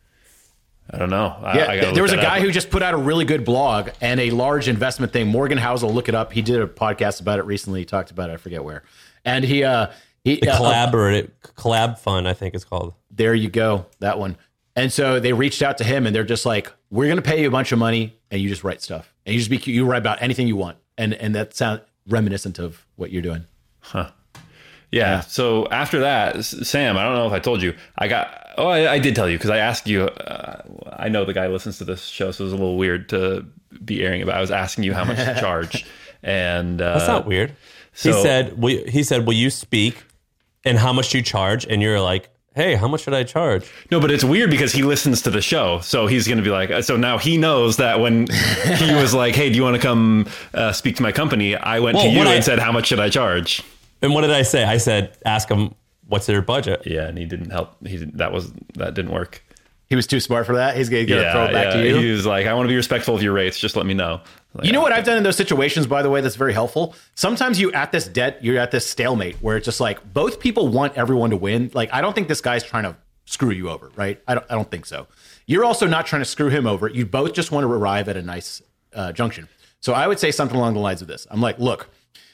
I don't know. I, yeah, I gotta there was a look that guy up. who just put out a really good blog and a large investment thing. Morgan Housel, look it up. He did a podcast about it recently. He talked about it. I forget where. And he, uh, he The uh, collab or it, collab fund, I think it's called. There you go, that one. And so they reached out to him and they're just like, we're going to pay you a bunch of money and you just write stuff. And you just be, you write about anything you want. And and that sounds reminiscent of what you're doing. Huh. Yeah. yeah. So after that, Sam, I don't know if I told you, I got, oh, I, I did tell you because I asked you, uh, I know the guy listens to this show, so it was a little weird to be airing about. I was asking you how much to charge. And uh, that's not weird. So, he said, will, he said, will you speak and how much do you charge? And you're like, hey, how much should I charge? No, but it's weird because he listens to the show. So he's going to be like, so now he knows that when he was like, hey, do you want to come uh, speak to my company? I went well, to you and I, said, how much should I charge? And what did I say? I said, ask him, what's their budget? Yeah. And he didn't help. He didn't, that was, that didn't work. He was too smart for that. He's going to yeah, throw it back yeah. to you. He was like, I want to be respectful of your rates. Just let me know. Like, you know what I've done in those situations, by the way, that's very helpful? Sometimes you at this debt, you're at this stalemate where it's just like both people want everyone to win. Like, I don't think this guy's trying to screw you over, right? I don't, I don't think so. You're also not trying to screw him over. You both just want to arrive at a nice uh, junction. So I would say something along the lines of this. I'm like, look,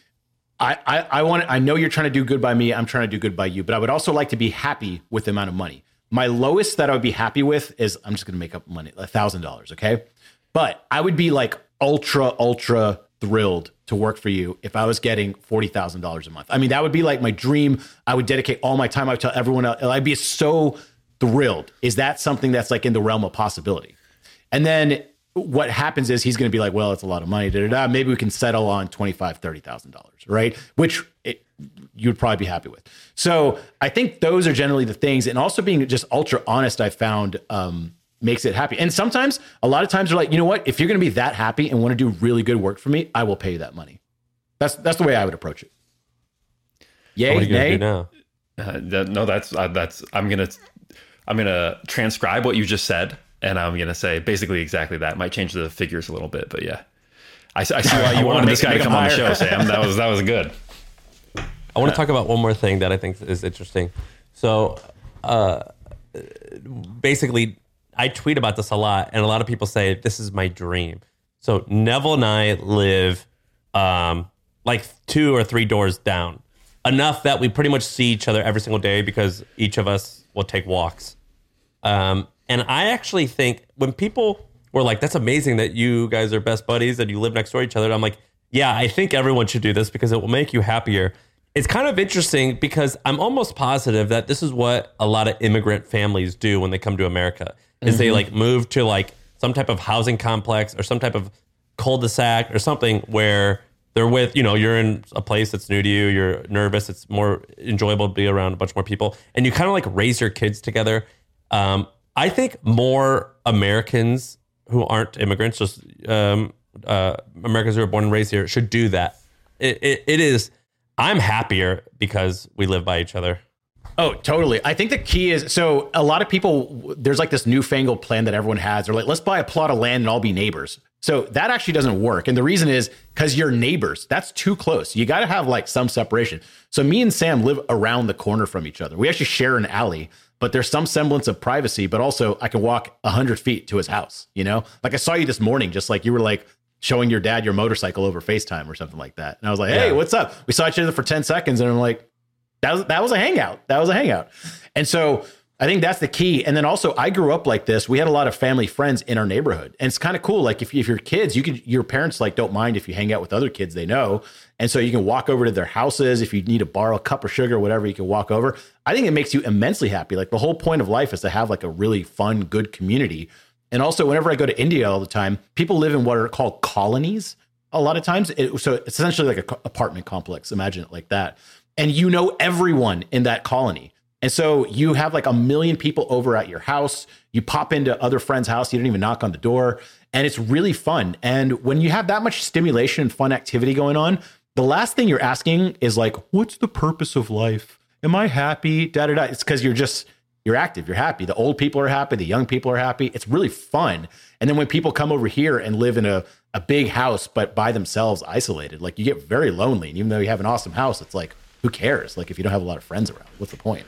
I, I, I want, I know you're trying to do good by me. I'm trying to do good by you, but I would also like to be happy with the amount of money. My lowest that I would be happy with is, I'm just going to make up money, a thousand dollars. Okay. But I would be like ultra, ultra thrilled to work for you if I was getting forty thousand dollars a month. I mean, that would be like my dream. I would dedicate all my time. I would tell everyone else, I'd be so thrilled. Is that something that's like in the realm of possibility? And then what happens is he's going to be like, well, it's a lot of money. Da, da, da. Maybe we can settle on twenty-five thousand dollars, thirty thousand dollars, right? Which it, you'd probably be happy with. So I think those are generally the things. And also being just ultra honest, I found um, makes it happy. And sometimes, a lot of times they're like, you know what? If you're going to be that happy and want to do really good work for me, I will pay you that money. That's that's the way I would approach it. Yay, what are you gonna nay? do now? Uh, that, no, that's uh, that's. I'm gonna I'm gonna transcribe what you just said, and I'm gonna say basically exactly that. Might change the figures a little bit, but yeah, I, I see why you wanted this guy to come on the show, Sam. That was that was good. I want to talk about one more thing that I think is interesting. So, uh, basically, I tweet about this a lot, and a lot of people say this is my dream. So Neville and I live um, like two or three doors down, enough that we pretty much see each other every single day because each of us will take walks. Um, and I actually think when people were like, "That's amazing that you guys are best buddies and you live next door to each other," I'm like, "Yeah, I think everyone should do this because it will make you happier." It's kind of interesting because I'm almost positive that this is what a lot of immigrant families do when they come to America, is mm-hmm. they like move to like some type of housing complex or some type of cul-de-sac or something where they're with, you know, you're in a place that's new to you, you're nervous, it's more enjoyable to be around a bunch more people, and you kind of like raise your kids together. Um, I think more Americans who aren't immigrants, just um, uh, Americans who are born and raised here, should do that. It, it, it is... I'm happier because we live by each other. Oh, totally. I think the key is, so a lot of people, there's like this newfangled plan that everyone has. They're like, let's buy a plot of land and all be neighbors. So that actually doesn't work. And the reason is because you're neighbors. That's too close. You got to have like some separation. So me and Sam live around the corner from each other. We actually share an alley, but there's some semblance of privacy, but also I can walk a hundred feet to his house. You know, like I saw you this morning, just like you were like, showing your dad your motorcycle over FaceTime or something like that. And I was like, hey, yeah. What's up? We saw each other for ten seconds. And I'm like, that was, that was a hangout. That was a hangout. And so I think that's the key. And then also I grew up like this. We had a lot of family friends in our neighborhood. And it's kind of cool. Like if, if you're kids, you could, your parents like don't mind if you hang out with other kids they know. And so you can walk over to their houses. If you need to borrow a cup of sugar or whatever, you can walk over. I think it makes you immensely happy. Like the whole point of life is to have like a really fun, good community. And also, whenever I go to India all the time, people live in what are called colonies a lot of times. It, so it's essentially like an apartment complex. Imagine it like that. And you know everyone in that colony. And so you have like a million people over at your house. You pop into other friends' house. You don't even knock on the door. And it's really fun. And when you have that much stimulation and fun activity going on, the last thing you're asking is like, what's the purpose of life? Am I happy? Da, da, da. It's because you're just... You're active, you're happy. The old people are happy. The young people are happy. It's really fun. And then when people come over here and live in a, a big house, but by themselves, isolated, like you get very lonely. And even though you have an awesome house, it's like, who cares? Like if you don't have a lot of friends around, what's the point?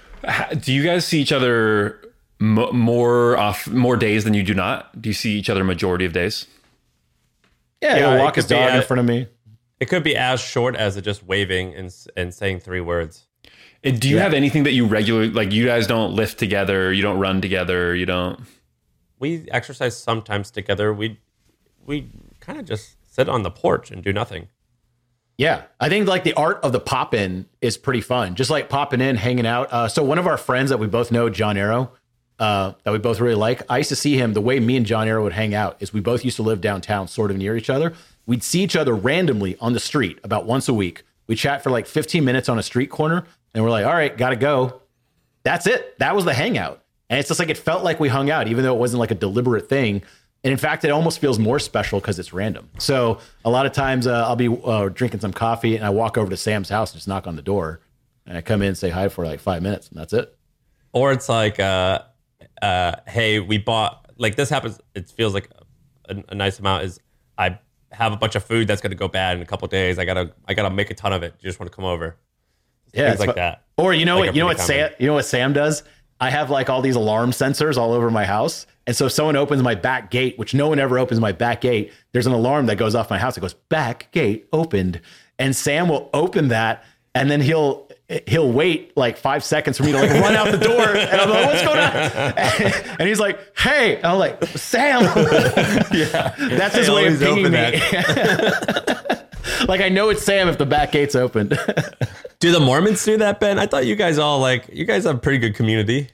Do you guys see each other m- more off more days than you do not? Do you see each other majority of days? Yeah, yeah he'll walk his dog in front of me. It could be as short as just waving and, and saying three words. And do you yeah. have anything that you regularly, like you guys don't lift together, you don't run together, you don't? We exercise sometimes together. We we kind of just sit on the porch and do nothing. Yeah, I think like the art of the pop-in is pretty fun. Just like popping in, hanging out. Uh, so one of our friends that we both know, John Arrow, uh, that we both really like, I used to see him, the way me and John Arrow would hang out is we both used to live downtown sort of near each other. We'd see each other randomly on the street about once a week. We chat for like fifteen minutes on a street corner. And we're like, all right, got to go. That's it. That was the hangout. And it's just like, it felt like we hung out, even though it wasn't like a deliberate thing. And in fact, it almost feels more special because it's random. So a lot of times uh, I'll be uh, drinking some coffee and I walk over to Sam's house and just knock on the door. And I come in and say hi for like five minutes and that's it. Or it's like, uh, uh, hey, we bought, like this happens, it feels like a, a nice amount is I have a bunch of food that's going to go bad in a couple of days. I got to, I got to make a ton of it. You just want to come over. Yeah, Things like fun. that. Or you know like what? You know what Sam? You know what Sam does? I have like all these alarm sensors all over my house. And so if someone opens my back gate, which no one ever opens my back gate, there's an alarm that goes off my house. It goes, back gate opened. And Sam will open that, and then he'll he'll wait like five seconds for me to like run out the door. And I'm like, what's going on? And, and he's like, hey. And I'm like, Sam. Yeah, that's his way of pinging me. Like, I know it's Sam if the back gate's opened. Do the Mormons do that, Ben? I thought you guys all like, you guys have a pretty good community.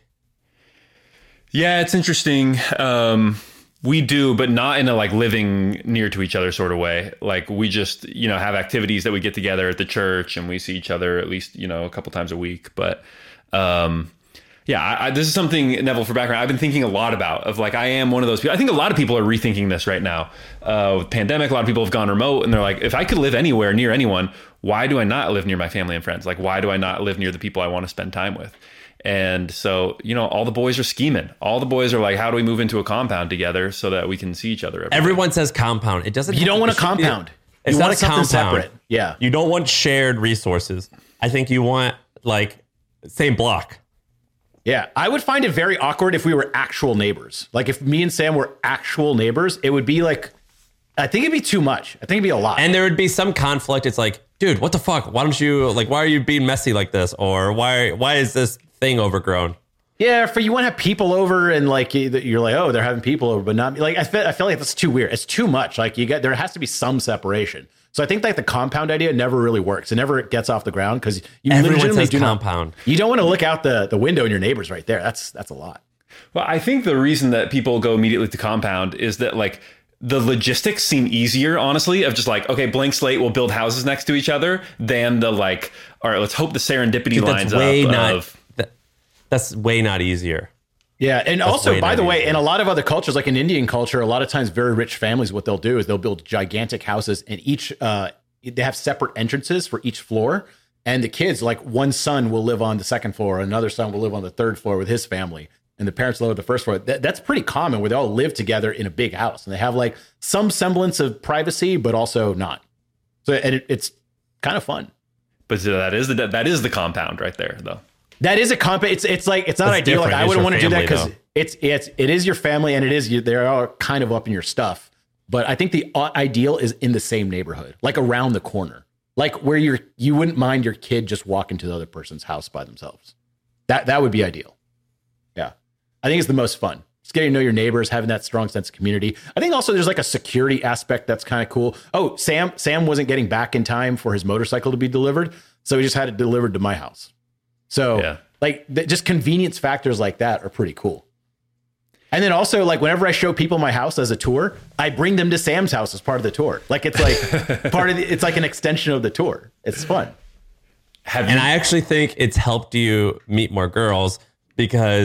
Yeah, it's interesting. Um, we do, but not in a like living near to each other sort of way. Like we just, you know, have activities that we get together at the church and we see each other at least, you know, a couple times a week. But um, yeah, I, I, this is something, Neville, for background, I've been thinking a lot about of like, I am one of those people. I think a lot of people are rethinking this right now. Uh, with pandemic, a lot of people have gone remote and they're like, if I could live anywhere near anyone, why do I not live near my family and friends? Like, why do I not live near the people I want to spend time with? And so, you know, all the boys are scheming. All the boys are like, how do we move into a compound together so that we can see each other every Everyone day? says compound. It doesn't. You don't have, want it a compound. Be, it's you not want a something compound. separate. Yeah. You don't want shared resources. I think you want like same block. Yeah. I would find it very awkward if we were actual neighbors. Like if me and Sam were actual neighbors, it would be like, I think it'd be too much. I think it'd be a lot. And there would be some conflict. It's like, dude, what the fuck? Why don't you like, why are you being messy like this? Or why, why is this thing overgrown? Yeah, for you want to have people over and like you're like, oh, they're having people over, but not like I feel, I feel like that's too weird. It's too much. Like you get there has to be some separation. So I think like the compound idea never really works. It never gets off the ground because you Everyone legitimately says do compound. Not, you don't want to look out the, the window and your neighbors right there. That's that's a lot. Well, I think the reason that people go immediately to compound is that like the logistics seem easier, honestly, of just like, okay, blank slate, we'll build houses next to each other than the like, all right, let's hope the serendipity Dude, lines way up not, of. that, that's way not easier. Yeah. And That's also, by the way, easier. in a lot of other cultures, like in Indian culture, a lot of times very rich families, what they'll do is they'll build gigantic houses and each, uh, they have separate entrances for each floor. And the kids, like one son will live on the second floor, another son will live on the third floor with his family. And the parents live on the first floor. That, that's pretty common where they all live together in a big house and they have like some semblance of privacy, but also not. So and it, it's kind of fun. But that is the that is the compound right there, though. That is a comp. It's it's like it's not It's ideal. Like different. I It's wouldn't your want to do that family, because though. it's it's it is your family and it is you. They're all kind of up in your stuff. But I think the ideal is in the same neighborhood, like around the corner, like where you're you wouldn't mind your kid just walking to the other person's house by themselves. That that would be ideal. Yeah, I think it's the most fun. Just getting to know your neighbors, having that strong sense of community. I think also there's like a security aspect that's kind of cool. Oh, Sam Sam wasn't getting back in time for his motorcycle to be delivered, so he just had it delivered to my house. So Yeah. like th- just convenience factors like that are pretty cool. And then also like whenever I show people my house as a tour, I bring them to Sam's house as part of the tour. Like it's like part of the, it's like an extension of the tour. It's fun. Have And you, I actually think it's helped you meet more girls because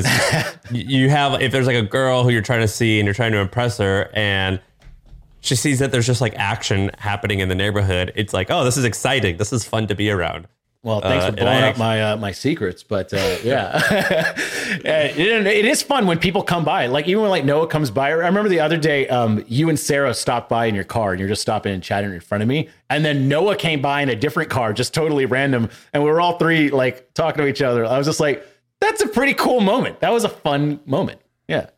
you have, if there's like a girl who you're trying to see and you're trying to impress her and she sees that there's just like action happening in the neighborhood, it's like, oh, this is exciting. This is fun to be around. Well, thanks Uh, for and I blowing up actually- my uh, my secrets, but uh, yeah, it, it is fun when people come by. Like even when like Noah comes by. I remember the other day, um, you and Sarah stopped by in your car, and you're just stopping and chatting in front of me, and then Noah came by in a different car, just totally random, and we were all three like talking to each other. I was just like, that's a pretty cool moment. That was a fun moment. Yeah.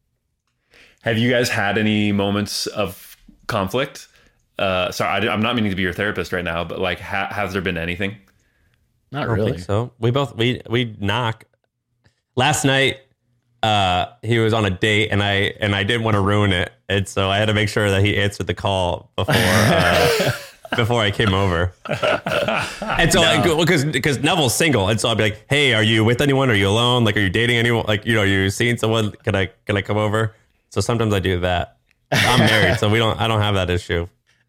have you guys had any moments of conflict? Uh, sorry, I, I'm not meaning to be your therapist right now, but like, ha, has there been anything? Not I don't really. think so. We both, we, we knock. Last night, uh, he was on a date and I, and I didn't want to ruin it. And so I had to make sure that he answered the call before, uh, before I came over. And so, because, because Neville's single. And so I'll be like, hey, are you with anyone? Are you alone? Like, are you dating anyone? Like, you know, are you seeing someone? Can I, can I come over? So sometimes I do that. I'm married, so we don't, I don't have that issue.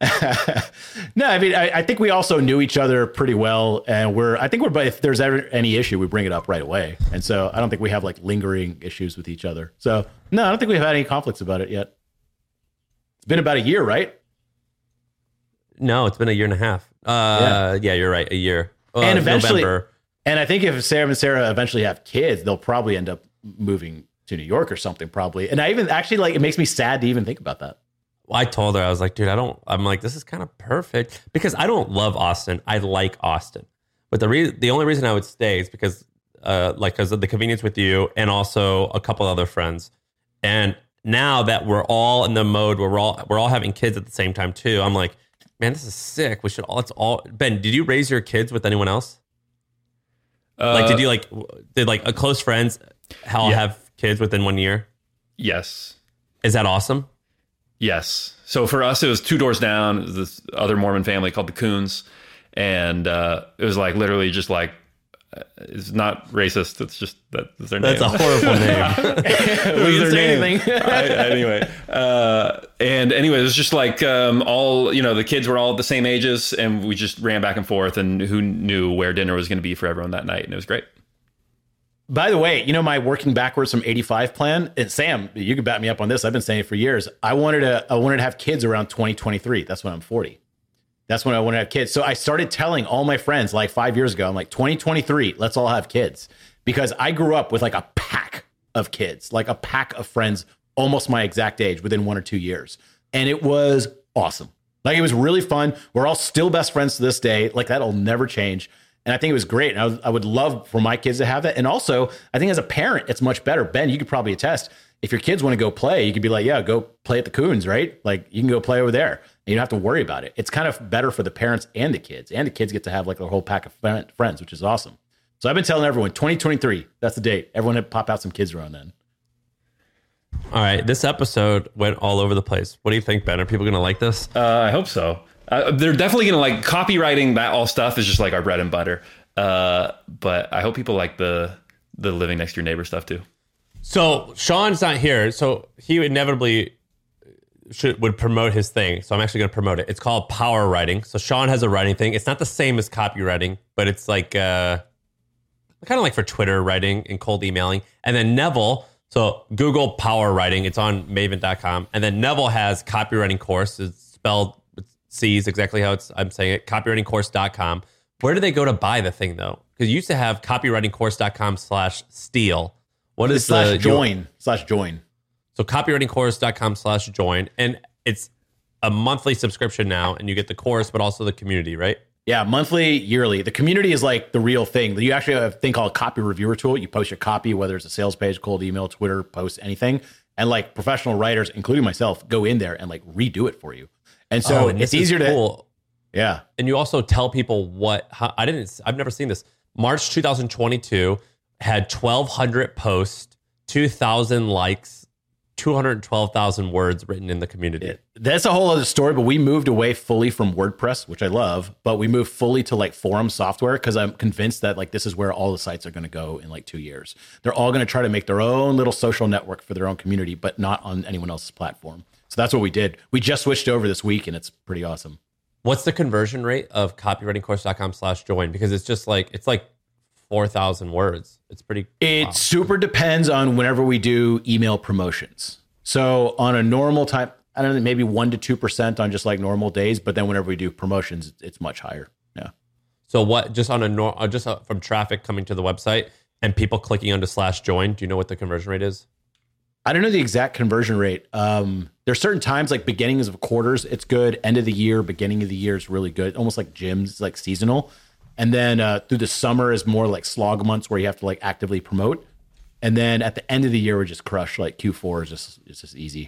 No, I mean, I, I think we also knew each other pretty well, and we're. I think we're. But if there's ever any issue, we bring it up right away, and so I don't think we have like lingering issues with each other. So no, I don't think we've had any conflicts about it yet. It's been about a year, right? No, it's been a year and a half. Uh, yeah, you're right. A year. Uh, and eventually, November. and I think if Sarah and Sarah eventually have kids, they'll probably end up moving to New York or something, probably. And I even actually like it makes me sad to even think about that. I told her, I was like, dude, I don't, I'm like, this is kind of perfect because I don't love Austin. I like Austin. But the reason, the only reason I would stay is because uh, like because of the convenience with you and also a couple other friends. And now that we're all in the mode where we're all we're all having kids at the same time too, I'm like, man, this is sick. We should all. It's all. Ben, did you raise your kids with anyone else? Uh, like, did you like did like a close friends how yeah. have kids within one year? Yes. Is that awesome? Yes. So for us, it was two doors down. It was this other Mormon family called the Coons. And uh, it was like literally just like, uh, it's not racist. It's just that that's their name. That's a horrible name. We didn't say anything. I, anyway. Uh, and anyway, it was just like um, all, you know, the kids were all at the same ages and we just ran back and forth and who knew where dinner was going to be for everyone that night. And it was great. By the way, you know, my working backwards from eighty-five plan, and Sam, you can back me up on this. I've been saying it for years. I wanted to, I wanted to have kids around twenty twenty-three. That's when I'm forty. That's when I want to have kids. So I started telling all my friends like five years ago, I'm like, twenty twenty-three, let's all have kids. Because I grew up with like a pack of kids, like a pack of friends, almost my exact age within one or two years. And it was awesome. Like it was really fun. We're all still best friends to this day. Like that'll never change. And I think it was great. And I, was, I would love for my kids to have that. And also, I think as a parent, it's much better. Ben, you could probably attest. If your kids want to go play, you could be like, yeah, go play at the Coons, right? Like you can go play over there. And you don't have to worry about it. It's kind of better for the parents and the kids. And the kids get to have like a whole pack of friends, which is awesome. So I've been telling everyone, twenty twenty-three, that's the date. Everyone had pop out some kids around then. All right. This episode went all over the place. What do you think, Ben? Are people going to like this? Uh, I hope so. Uh, they're definitely going to like copywriting. That all stuff is just like our bread and butter. Uh, but I hope people like the the living next to your neighbor stuff too. So Sean's not here. So he inevitably should would promote his thing. So I'm actually going to promote it. It's called Power Writing. So Sean has a writing thing. It's not the same as copywriting, but it's like uh, kind of like for Twitter writing and cold emailing. And then Neville, so Google Power Writing. It's on maven dot com. And then Neville has copywriting course. It's spelled with C's exactly how it's I'm saying it. copywriting course dot com. Where do they go to buy the thing though? Because you used to have copywriting course dot com slash steal. What is slash the join your, slash join? So copywriting course dot com slash join. And it's a monthly subscription now, and you get the course, but also the community, right? Yeah, monthly, yearly. The community is like the real thing. You actually have a thing called Copy Reviewer Tool. You post your copy, whether it's a sales page, cold email, Twitter post, anything. And like professional writers, including myself, go in there and like redo it for you. And so oh, and it's easier to, cool. yeah. And you also tell people what, how, I didn't, I've never seen this. March twenty twenty-two had twelve hundred posts, two thousand likes, two hundred twelve thousand words written in the community. It, that's a whole other story, but we moved away fully from WordPress, which I love, but we moved fully to like forum software because I'm convinced that like this is where all the sites are going to go in like two years. They're all going to try to make their own little social network for their own community, but not on anyone else's platform. So that's what we did. We just switched over this week and it's pretty awesome. What's the conversion rate of copywriting course dot com slash join? Because it's just like, it's like four thousand words. It's pretty. It wow. super depends on whenever we do email promotions. So on a normal time, I don't know, maybe one to two percent on just like normal days. But then whenever we do promotions, it's much higher. Yeah. So what, just on a nor- just uh, from traffic coming to the website and people clicking onto slash join, do you know what the conversion rate is? I don't know the exact conversion rate. Um, there's certain times like beginnings of quarters, it's good. End of the year, beginning of the year is really good. Almost like gyms, like seasonal. And then uh, through the summer is more like slog months where you have to like actively promote. And then at the end of the year, we just crush. Like Q four is just it's just easy.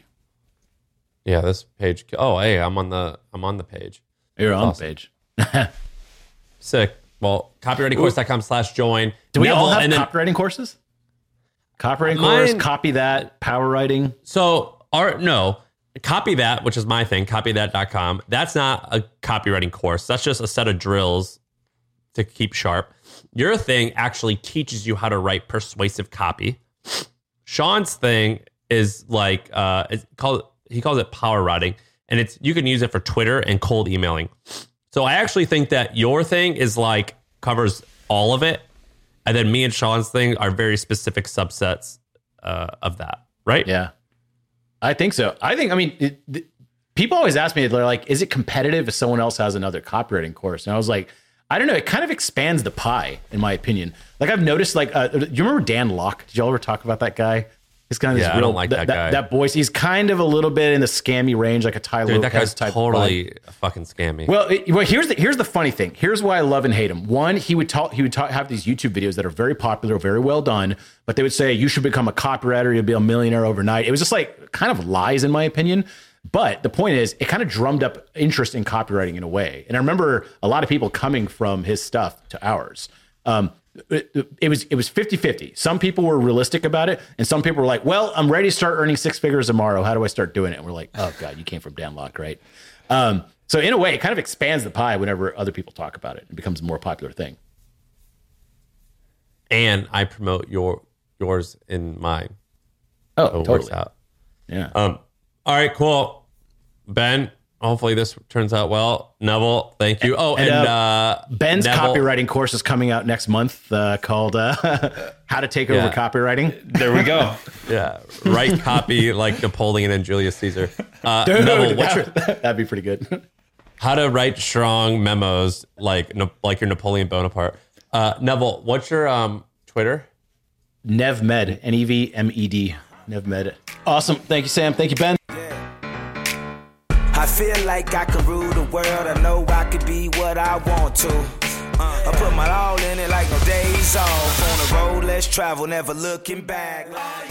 Yeah, this page. Oh, hey, I'm on the I'm on the page. You're on awesome. the page. Sick. Well, copywriting course dot com slash join. Do we Neville, all have and then, copywriting courses? Copywriting Mine, course, copy that, power writing. So, our no, copy that, which is my thing, copy that dot com. That's not a copywriting course. That's just a set of drills to keep sharp. Your thing actually teaches you how to write persuasive copy. Sean's thing is like uh, it's called he calls it power writing, and it's you can use it for Twitter and cold emailing. So I actually think that your thing is like covers all of it, and then me and Sean's thing are very specific subsets uh, of that, right? Yeah, I think so. I think I mean it, it, people always ask me, they're like, "Is it competitive if someone else has another copywriting course?" And I was like, I don't know. It kind of expands the pie, in my opinion. Like I've noticed, like, uh, do you remember Dan Locke? Did y'all ever talk about that guy? He's kind of Yeah, this I real, don't like that that, guy. That voice. He's kind of a little bit in the scammy range, like a Ty Dude, that Lopez guy's type. totally vibe. fucking scammy. Well, it, well, here's the here's the funny thing. Here's why I love and hate him. One, he would talk. He would talk, have these YouTube videos that are very popular, very well done. But they would say you should become a copywriter, you'll be a millionaire overnight. It was just like kind of lies, in my opinion. But the point is, it kind of drummed up interest in copywriting in a way. And I remember a lot of people coming from his stuff to ours. Um, it, it was it was fifty-fifty. Some people were realistic about it, and some people were like, well, I'm ready to start earning six figures tomorrow. How do I start doing it? And we're like, oh, God, you came from Dan Lok, right? Um, so in a way, it kind of expands the pie whenever other people talk about it. It becomes a more popular thing. And I promote your yours in mine. Oh, So it totally. works out. Yeah. Um, all right, cool. Ben, hopefully this turns out well. Neville, thank you. Oh, and, And, uh, uh, Ben's Neville- copywriting course is coming out next month uh, called uh, How to Take Yeah. Over Copywriting. There we go. Yeah, write copy like Napoleon and Julius Caesar. Uh, Dude, Neville, what's your, that, that'd be pretty good. how to write strong memos like Na- like your Napoleon Bonaparte. Uh, Neville, what's your um, Twitter? NevMed, N E V M E D, NevMed. Awesome. Thank you, Sam. Thank you, Ben. I feel like I can rule the world. I know I could be what I want to. Uh, I put my all in it like no days off. On the road, let's travel, never looking back.